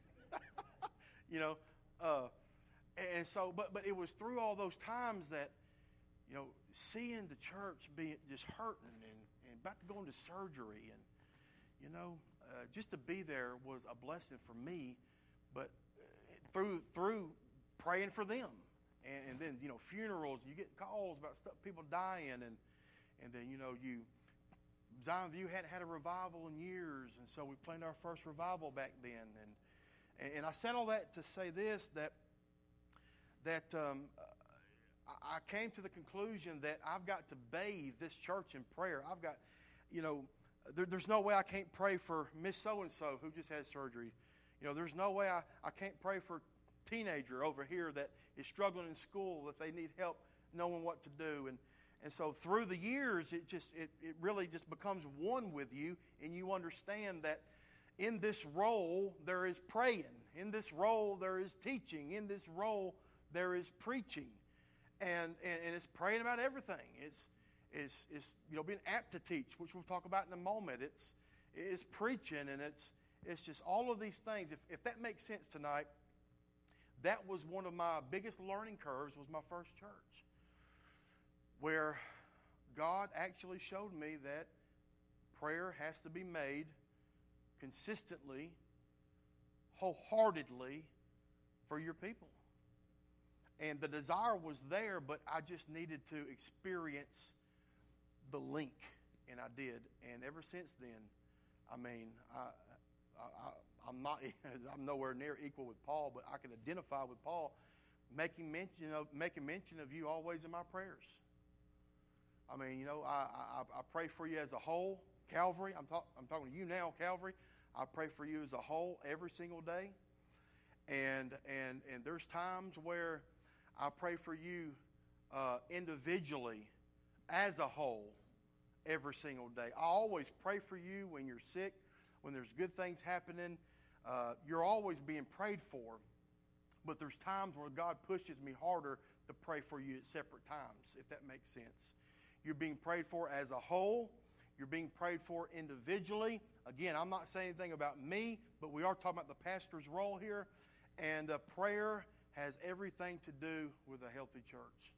you know, uh, and so, but but it was through all those times that, you know, seeing the church being just hurting and, and about to go into surgery, and, you know, uh, just to be there was a blessing for me. But through through praying for them, and, and then, you know, funerals, you get calls about stuff, people dying, and and then, you know, you Zion View hadn't had a revival in years, and so we planned our first revival back then. And and I said all that to say this, that that um, I came to the conclusion that I've got to bathe this church in prayer. I've got, you know, there, there's no way I can't pray for Miss So-and-so who just had surgery. You know, there's no way I, I can't pray for a teenager over here that is struggling in school, that they need help knowing what to do. And And so through the years, it just it, it really just becomes one with you, and you understand that in this role, there is praying. In this role, there is teaching. In this role, there is preaching. And, and, and it's praying about everything. It's, it's, it's, you know, being apt to teach, which we'll talk about in a moment. It's, it's preaching, and it's, it's just all of these things. If, if that makes sense tonight, that was one of my biggest learning curves was my first church, where God actually showed me that prayer has to be made consistently, wholeheartedly for your people. And the desire was there, but I just needed to experience the link, and I did. And ever since then, I mean, I, I, I, I'm not, I'm nowhere near equal with Paul, but I can identify with Paul, making mention of making mention of you always in my prayers. I mean, you know, I, I, I pray for you as a whole, Calvary. I'm, talk, I'm talking to you now, Calvary. I pray for you as a whole every single day. And and and there's times where I pray for you uh, individually as a whole every single day. I always pray for you when you're sick, when there's good things happening. Uh, you're always being prayed for. But there's times where God pushes me harder to pray for you at separate times, if that makes sense. You're being prayed for as a whole. You're being prayed for individually. Again, I'm not saying anything about me, but we are talking about the pastor's role here. And uh, prayer has everything to do with a healthy church.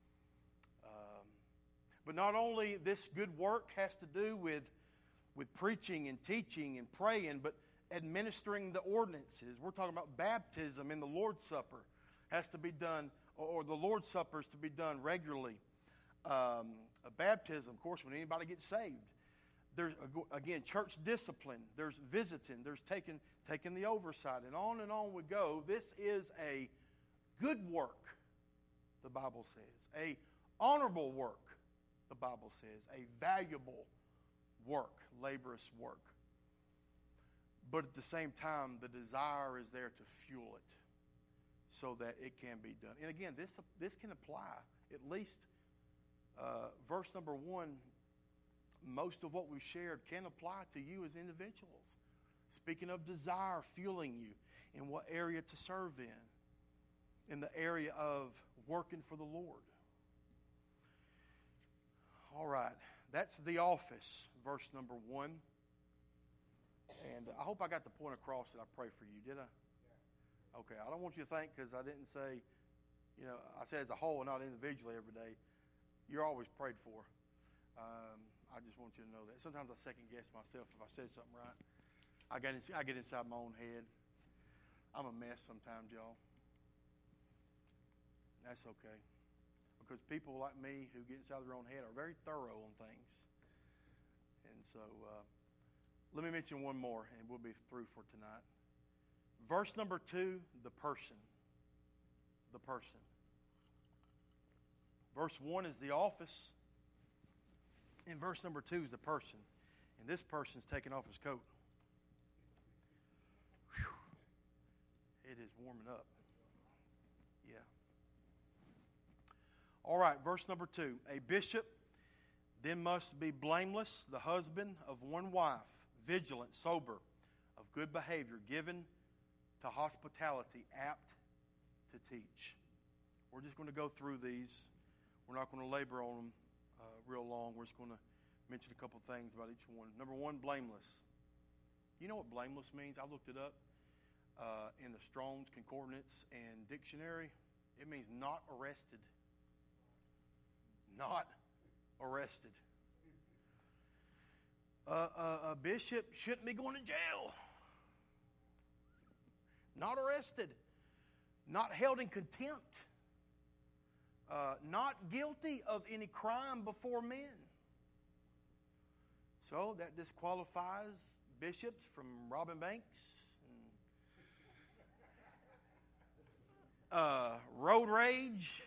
Um, but not only this good work has to do with, with preaching and teaching and praying, but administering the ordinances. We're talking about baptism in the Lord's Supper has to be done, or, or the Lord's Supper is to be done regularly. Um, a baptism, of course, when anybody gets saved. There's, again, church discipline. There's visiting. There's taking, taking the oversight. And on and on we go. This is a good work, the Bible says. A honorable work, the Bible says. A valuable work, laborious work. But at the same time, the desire is there to fuel it so that it can be done. And again, this, this can apply, at least uh, verse number one, most of what we've shared can apply to you as individuals. Speaking of desire fueling you, in what area to serve in, in the area of working for the Lord. All right, that's the office, verse number one. And I hope I got the point across that I pray for you. Did I? Yeah. Okay, I don't want you to think because I didn't say, you know, I said as a whole and not individually every day. You're always prayed for. Um, I just want you to know that. Sometimes I second guess myself if I said something right. I get, I get inside my own head. I'm a mess sometimes, y'all. That's okay. Because people like me who get inside their own head are very thorough on things. And so uh, let me mention one more and we'll be through for tonight. Verse number two, the person. The person. Verse one is the office. And verse number two is the person. And this person's taking off his coat. Whew. It is warming up. Yeah. All right, verse number two. A bishop then must be blameless, the husband of one wife, vigilant, sober, of good behavior, given to hospitality, apt to teach. We're just going to go through these. We're not going to labor on them uh, real long. We're just going to mention a couple things about each one. Number one, blameless. You know what blameless means? I looked it up uh, in the Strong's Concordance and Dictionary. It means not arrested. Not arrested. Uh, uh, a bishop shouldn't be going to jail. Not arrested. Not held in contempt. Uh, not guilty of any crime before men. So that disqualifies bishops from robbing banks, and, uh, road rage.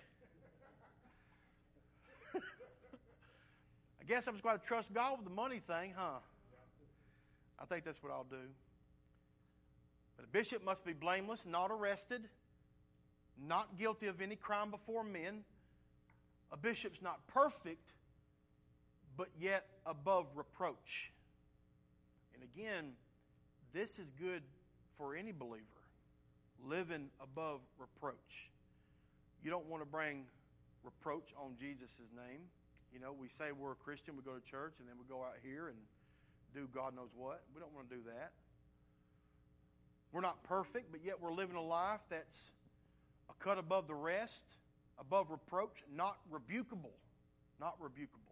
I guess I'm just going to trust God with the money thing, huh? I think that's what I'll do. But a bishop must be blameless, not arrested, not guilty of any crime before men. A bishop's not perfect, but yet above reproach. And again, this is good for any believer, living above reproach. You don't want to bring reproach on Jesus' name. You know, we say we're a Christian, we go to church, and then we go out here and do God knows what. We don't want to do that. We're not perfect, but yet we're living a life that's a cut above the rest, above reproach, not rebukable. Not rebukable.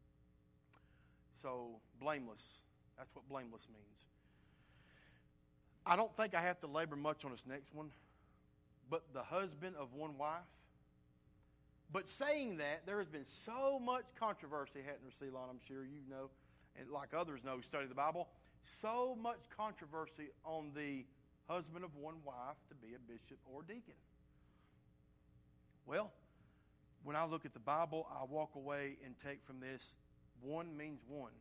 So, blameless. That's what blameless means. I don't think I have to labor much on this next one, but the husband of one wife. But saying that, there has been so much controversy, hadn't there, Ceylon? I'm sure you know, and like others know who study the Bible, so much controversy on the husband of one wife to be a bishop or deacon. Well, when I look at the Bible, I walk away and take from this, one means one.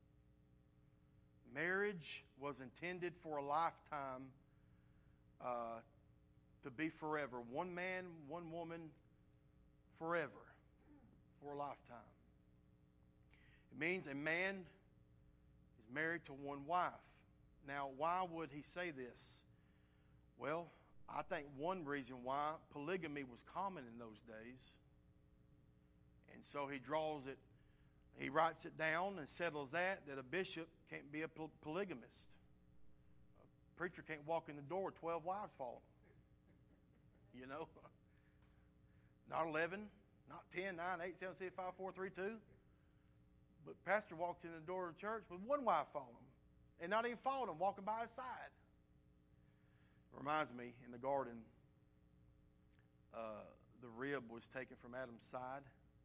Marriage was intended for a lifetime, uh, to be forever. One man, one woman, forever, for a lifetime. It means a man is married to one wife. Now, why would he say this? Well, I think one reason why polygamy was common in those days. And so he draws it, he writes it down and settles that, that a bishop can't be a poly- polygamist. A preacher can't walk in the door with twelve wives following him. You know? Not eleven, not ten, nine, eight, seven, six, five, four, three, two. But pastor walks in the door of the church with one wife following him. And not even following him, walking by his side. Reminds me, in the garden, uh, the rib was taken from Adam's side,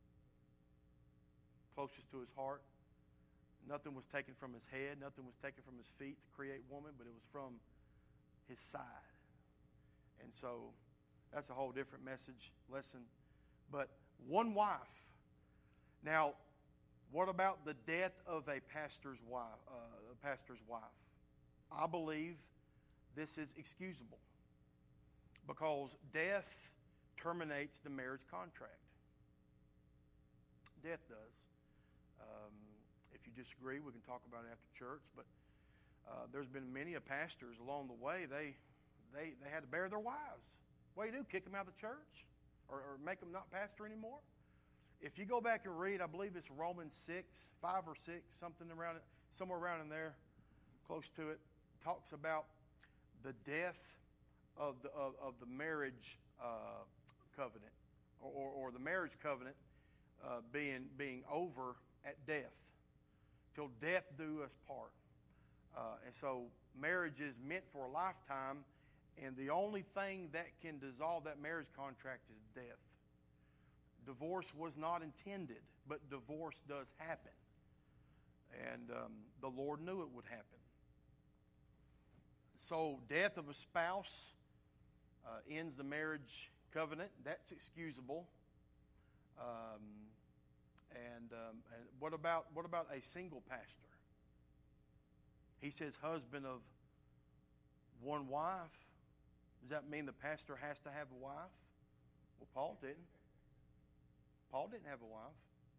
closest to his heart. Nothing was taken from his head. Nothing was taken from his feet to create woman, but it was from his side. And so that's a whole different message, lesson. But one wife. Now, what about the death of a pastor's wife? Uh, a pastor's wife. I believe this is excusable because death terminates the marriage contract. Death does. Um, if you disagree, we can talk about it after church. But uh, there's been many of pastors along the way. They they they had to bury their wives. What do you do? Kick them out of the church, or, or make them not pastor anymore? If you go back and read, I believe it's Romans six, five or six, something around it, somewhere around in there, close to it, talks about the death of the of, of the marriage uh, covenant, or, or, or the marriage covenant uh, being being over at death, till death do us part. Uh, and so marriage is meant for a lifetime, and the only thing that can dissolve that marriage contract is death. Divorce was not intended, but divorce does happen. And um, the Lord knew it would happen. So death of a spouse uh, ends the marriage covenant. That's excusable. Um, and, um, and what about what about a single pastor? He says husband of one wife. Does that mean the pastor has to have a wife? Well, Paul didn't. Paul didn't have a wife.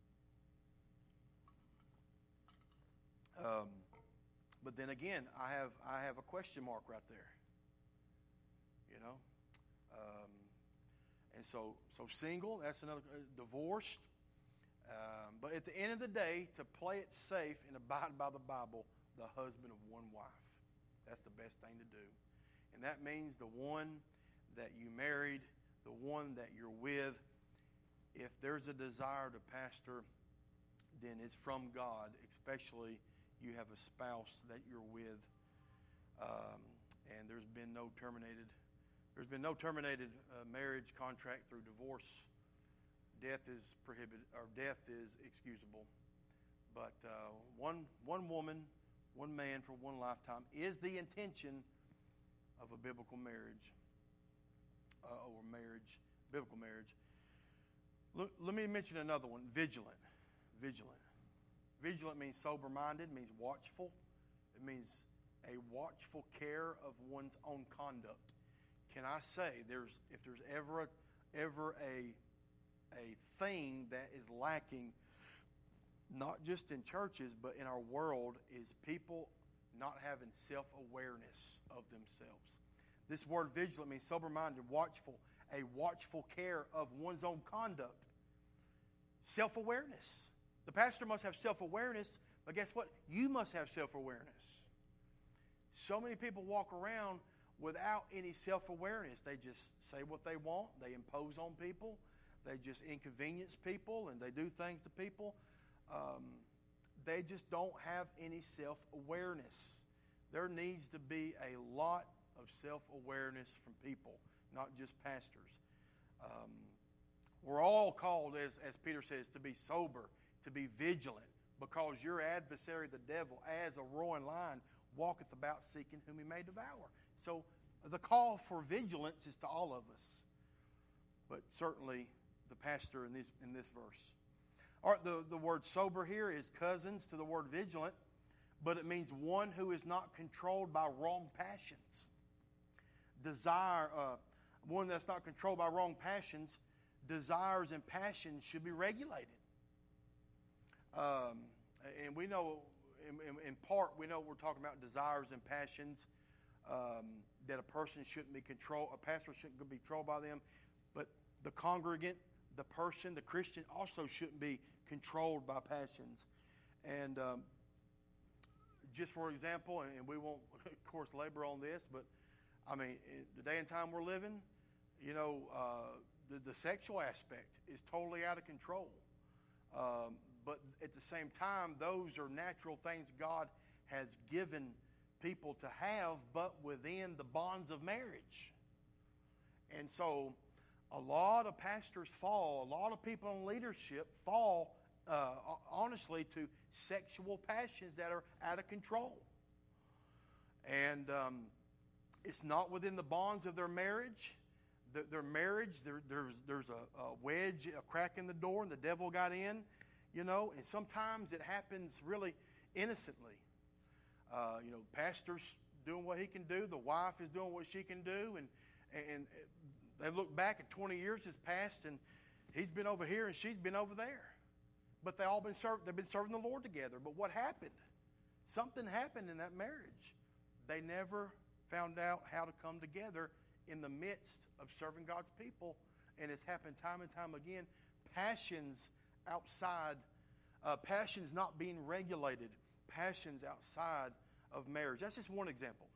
Um, but then again, I have I have a question mark right there. You know, um, and so so single. That's another uh, divorced. Um, but at the end of the day, to play it safe and abide by the Bible, the husband of one wife. That's the best thing to do, and that means the one that you married, the one that you're with. If there's a desire to pastor, then it's from God, especially you have a spouse that you're with, um, and there's been no terminated, there's been no terminated uh, marriage contract through divorce. Death is prohibited, or death is excusable. But uh, one one woman, one man for one lifetime is the intention of a biblical marriage, uh, or marriage, biblical marriage. Look, let me mention another one, vigilant. Vigilant. Vigilant means sober-minded, means watchful. It means a watchful care of one's own conduct. Can I say, there's if there's ever a, ever a, a thing that is lacking, not just in churches, but in our world, is people not having self-awareness of themselves. This word vigilant means sober-minded, watchful, a watchful care of one's own conduct. Self-awareness. The pastor must have self-awareness, but guess what? You must have self-awareness. So many people walk around without any self-awareness. They just say what they want. They impose on people. They just inconvenience people, and they do things to people. Um, they just don't have any self-awareness. There needs to be a lot of self-awareness from people, not just pastors. Um, we're all called, as, as Peter says, to be sober, to be vigilant, because your adversary, the devil, as a roaring lion, walketh about seeking whom he may devour. So the call for vigilance is to all of us, but certainly the pastor in this, in this verse. All right, the, the word sober here is cousins to the word vigilant, but it means one who is not controlled by wrong passions. Desire, uh, one that's not controlled by wrong passions, desires and passions should be regulated. Um, and we know, in, in, in part, we know we're talking about desires and passions, um, that a person shouldn't be controlled, a pastor shouldn't be controlled by them, but the congregant, the person, the Christian also shouldn't be controlled by passions. And um, just for example, and we won't, of course, labor on this, but I mean, in the day and time we're living, you know, uh, the, the sexual aspect is totally out of control. Um, but at the same time, those are natural things God has given people to have, but within the bonds of marriage. And so a lot of pastors fall, a lot of people in leadership fall, uh, honestly, to sexual passions that are out of control. And um, it's not within the bonds of their marriage. Their, their marriage, there, there's, there's a, a wedge, a crack in the door, and the devil got in, you know, and sometimes it happens really innocently. Uh, you know, pastor's doing what he can do, the wife is doing what she can do, and and they look back and twenty years has passed, and he's been over here and she's been over there. But they all been served, they've been serving the Lord together. But what happened? Something happened in that marriage. They never found out how to come together in the midst of serving God's people, and it's happened time and time again. Passions outside, uh, passions not being regulated, passions outside of marriage. That's just one example.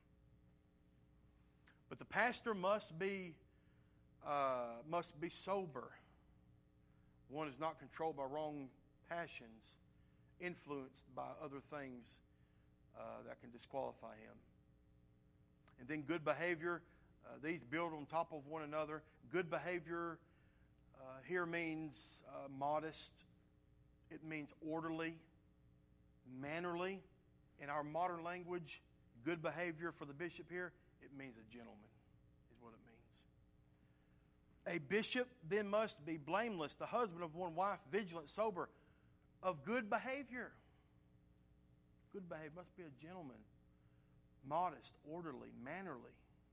But the pastor must be uh, must be sober. One is not controlled by wrong passions, influenced by other things uh, that can disqualify him. And then good behavior. Uh, these build on top of one another. Good behavior uh, here means uh, modest. It means orderly, mannerly. In our modern language, good behavior for the bishop here, it means a gentleman, is what it means. A bishop then must be blameless, the husband of one wife, vigilant, sober, of good behavior. Good behavior must be a gentleman, modest, orderly, mannerly.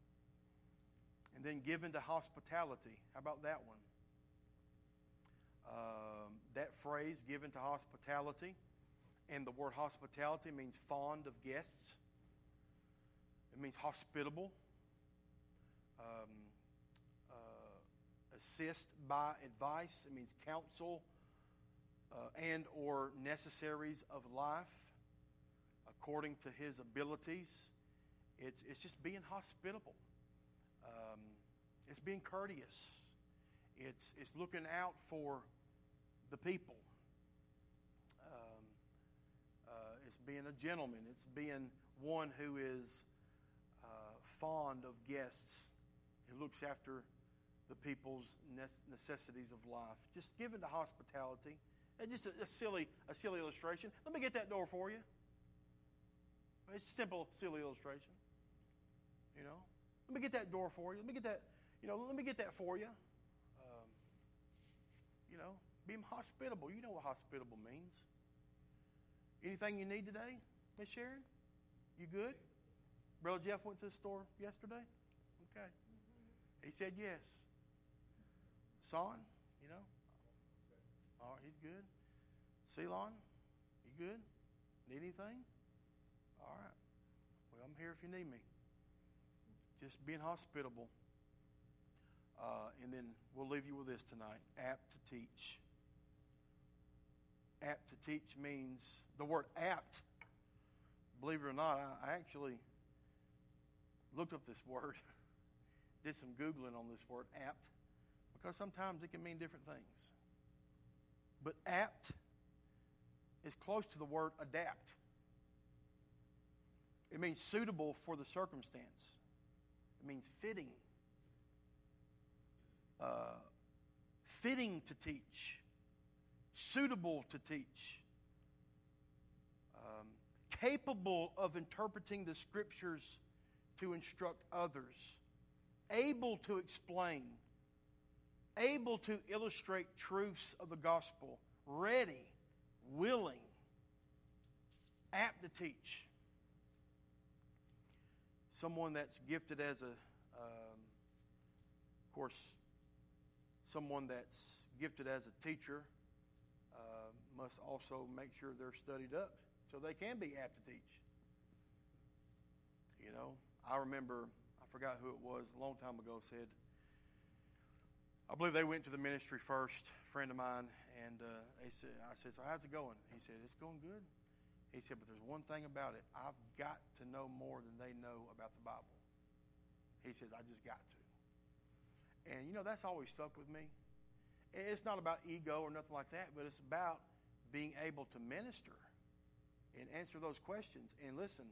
And then given to hospitality. How about that one? Um, that phrase, given to hospitality, and the word hospitality means fond of guests. It means hospitable. Um, uh, assist by advice. It means counsel uh, and or necessaries of life according to his abilities. It's, it's just being hospitable. Um, it's being courteous. It's, it's looking out for the people. Um, uh, it's being a gentleman. It's being one who is uh, fond of guests, who looks after the people's necessities of life. Just given to hospitality. And just a, a silly, a silly illustration. Let me get that door for you. It's a simple, silly illustration. You know, let me get that door for you. Let me get that. You know, let me get that for you. Um, you know, being hospitable. You know what hospitable means. Anything you need today, Miss Sharon? You good? Brother Jeff went to the store yesterday? Okay. He said yes. Son, you know? All right, he's good. Ceylon, you good? Need anything? All right. I'm here if you need me. Just being hospitable. Uh, and then we'll leave you with this tonight. Apt to teach. Apt to teach means, the word apt, believe it or not, I, I actually looked up this word, did some Googling on this word, apt, because sometimes it can mean different things. But apt is close to the word adapt. It means suitable for the circumstance. It means fitting. Uh, fitting to teach. Suitable to teach. Um, capable of interpreting the Scriptures to instruct others. Able to explain. Able to illustrate truths of the gospel. Ready. Willing. Apt to teach. Someone that's gifted as a, um, of course, someone that's gifted as a teacher uh, must also make sure they're studied up so they can be apt to teach. You know, I remember, I forgot who it was, a long time ago said, I believe they went to the ministry first, a friend of mine, and uh, they said, I said, so how's it going? He said, it's going good. He said, but there's one thing about it. I've got to know more than they know about the Bible. He says, I just got to. And, you know, that's always stuck with me. It's not about ego or nothing like that, but it's about being able to minister and answer those questions. And listen,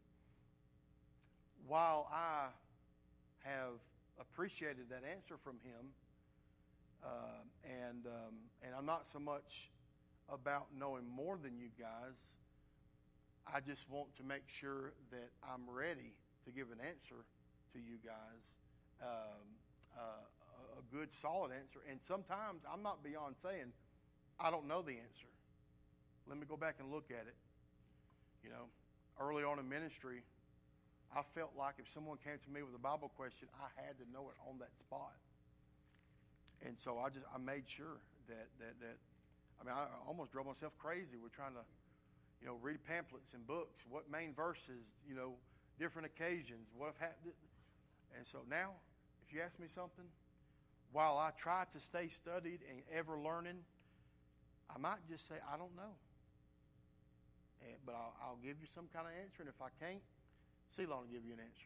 while I have appreciated that answer from him, uh, and um, and I'm not so much about knowing more than you guys, I just want to make sure that I'm ready to give an answer to you guys, um, uh, a good, solid answer. And sometimes I'm not beyond saying, I don't know the answer. Let me go back and look at it. You know, early on in ministry, I felt like if someone came to me with a Bible question, I had to know it on that spot. And so I just I made sure that that that I mean I almost drove myself crazy with trying to, you know, read pamphlets and books, what main verses, you know, different occasions, what have happened. And so now, if you ask me something, while I try to stay studied and ever learning, I might just say, I don't know. And, but I'll, I'll give you some kind of answer, and if I can't, Ceylon will give you an answer.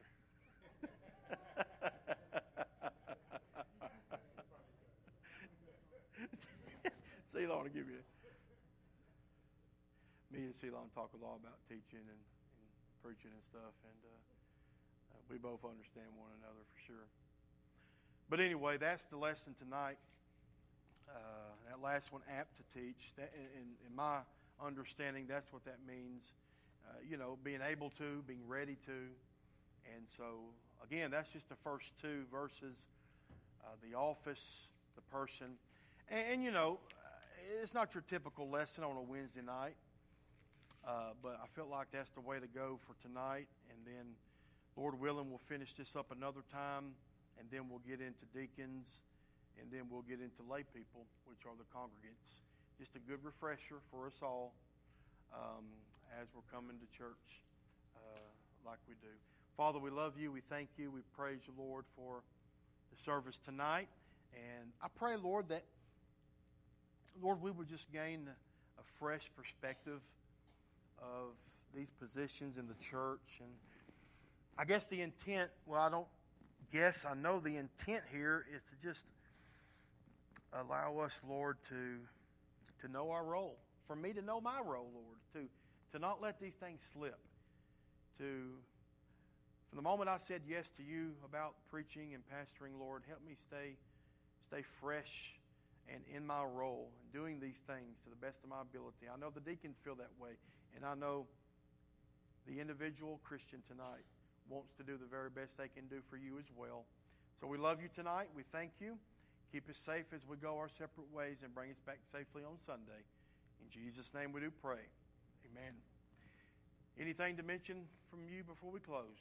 Ceylon will give you it. Me and Ceylon talk a lot about teaching and, and preaching and stuff, and uh, uh, we both understand one another for sure. But anyway, that's the lesson tonight. Uh, that last one, apt to teach. That, in, in my understanding, that's what that means. Uh, you know, being able to, being ready to. And so, again, that's just the first two verses. Uh, the office, the person. And, and, you know, it's not your typical lesson on a Wednesday night. Uh, but I felt like that's the way to go for tonight. And then, Lord willing, we'll finish this up another time. And then we'll get into deacons. And then we'll get into lay people, which are the congregants. Just a good refresher for us all um, as we're coming to church uh, like we do. Father, we love you. We thank you. We praise you, Lord, for the service tonight. And I pray, Lord, that, Lord, we would just gain a fresh perspective of these positions in the church. And I guess the intent, well, I don't guess, I know the intent here is to just allow us, Lord, to to know our role. For me to know my role, Lord. To, to not let these things slip. To, from the moment I said yes to you about preaching and pastoring, Lord, help me stay, stay fresh and in my role and doing these things to the best of my ability. I know the deacons feel that way. And I know the individual Christian tonight wants to do the very best they can do for you as well. So we love you tonight. We thank you. Keep us safe as we go our separate ways and bring us back safely on Sunday. In Jesus' name we do pray. Amen. Anything to mention from you before we close?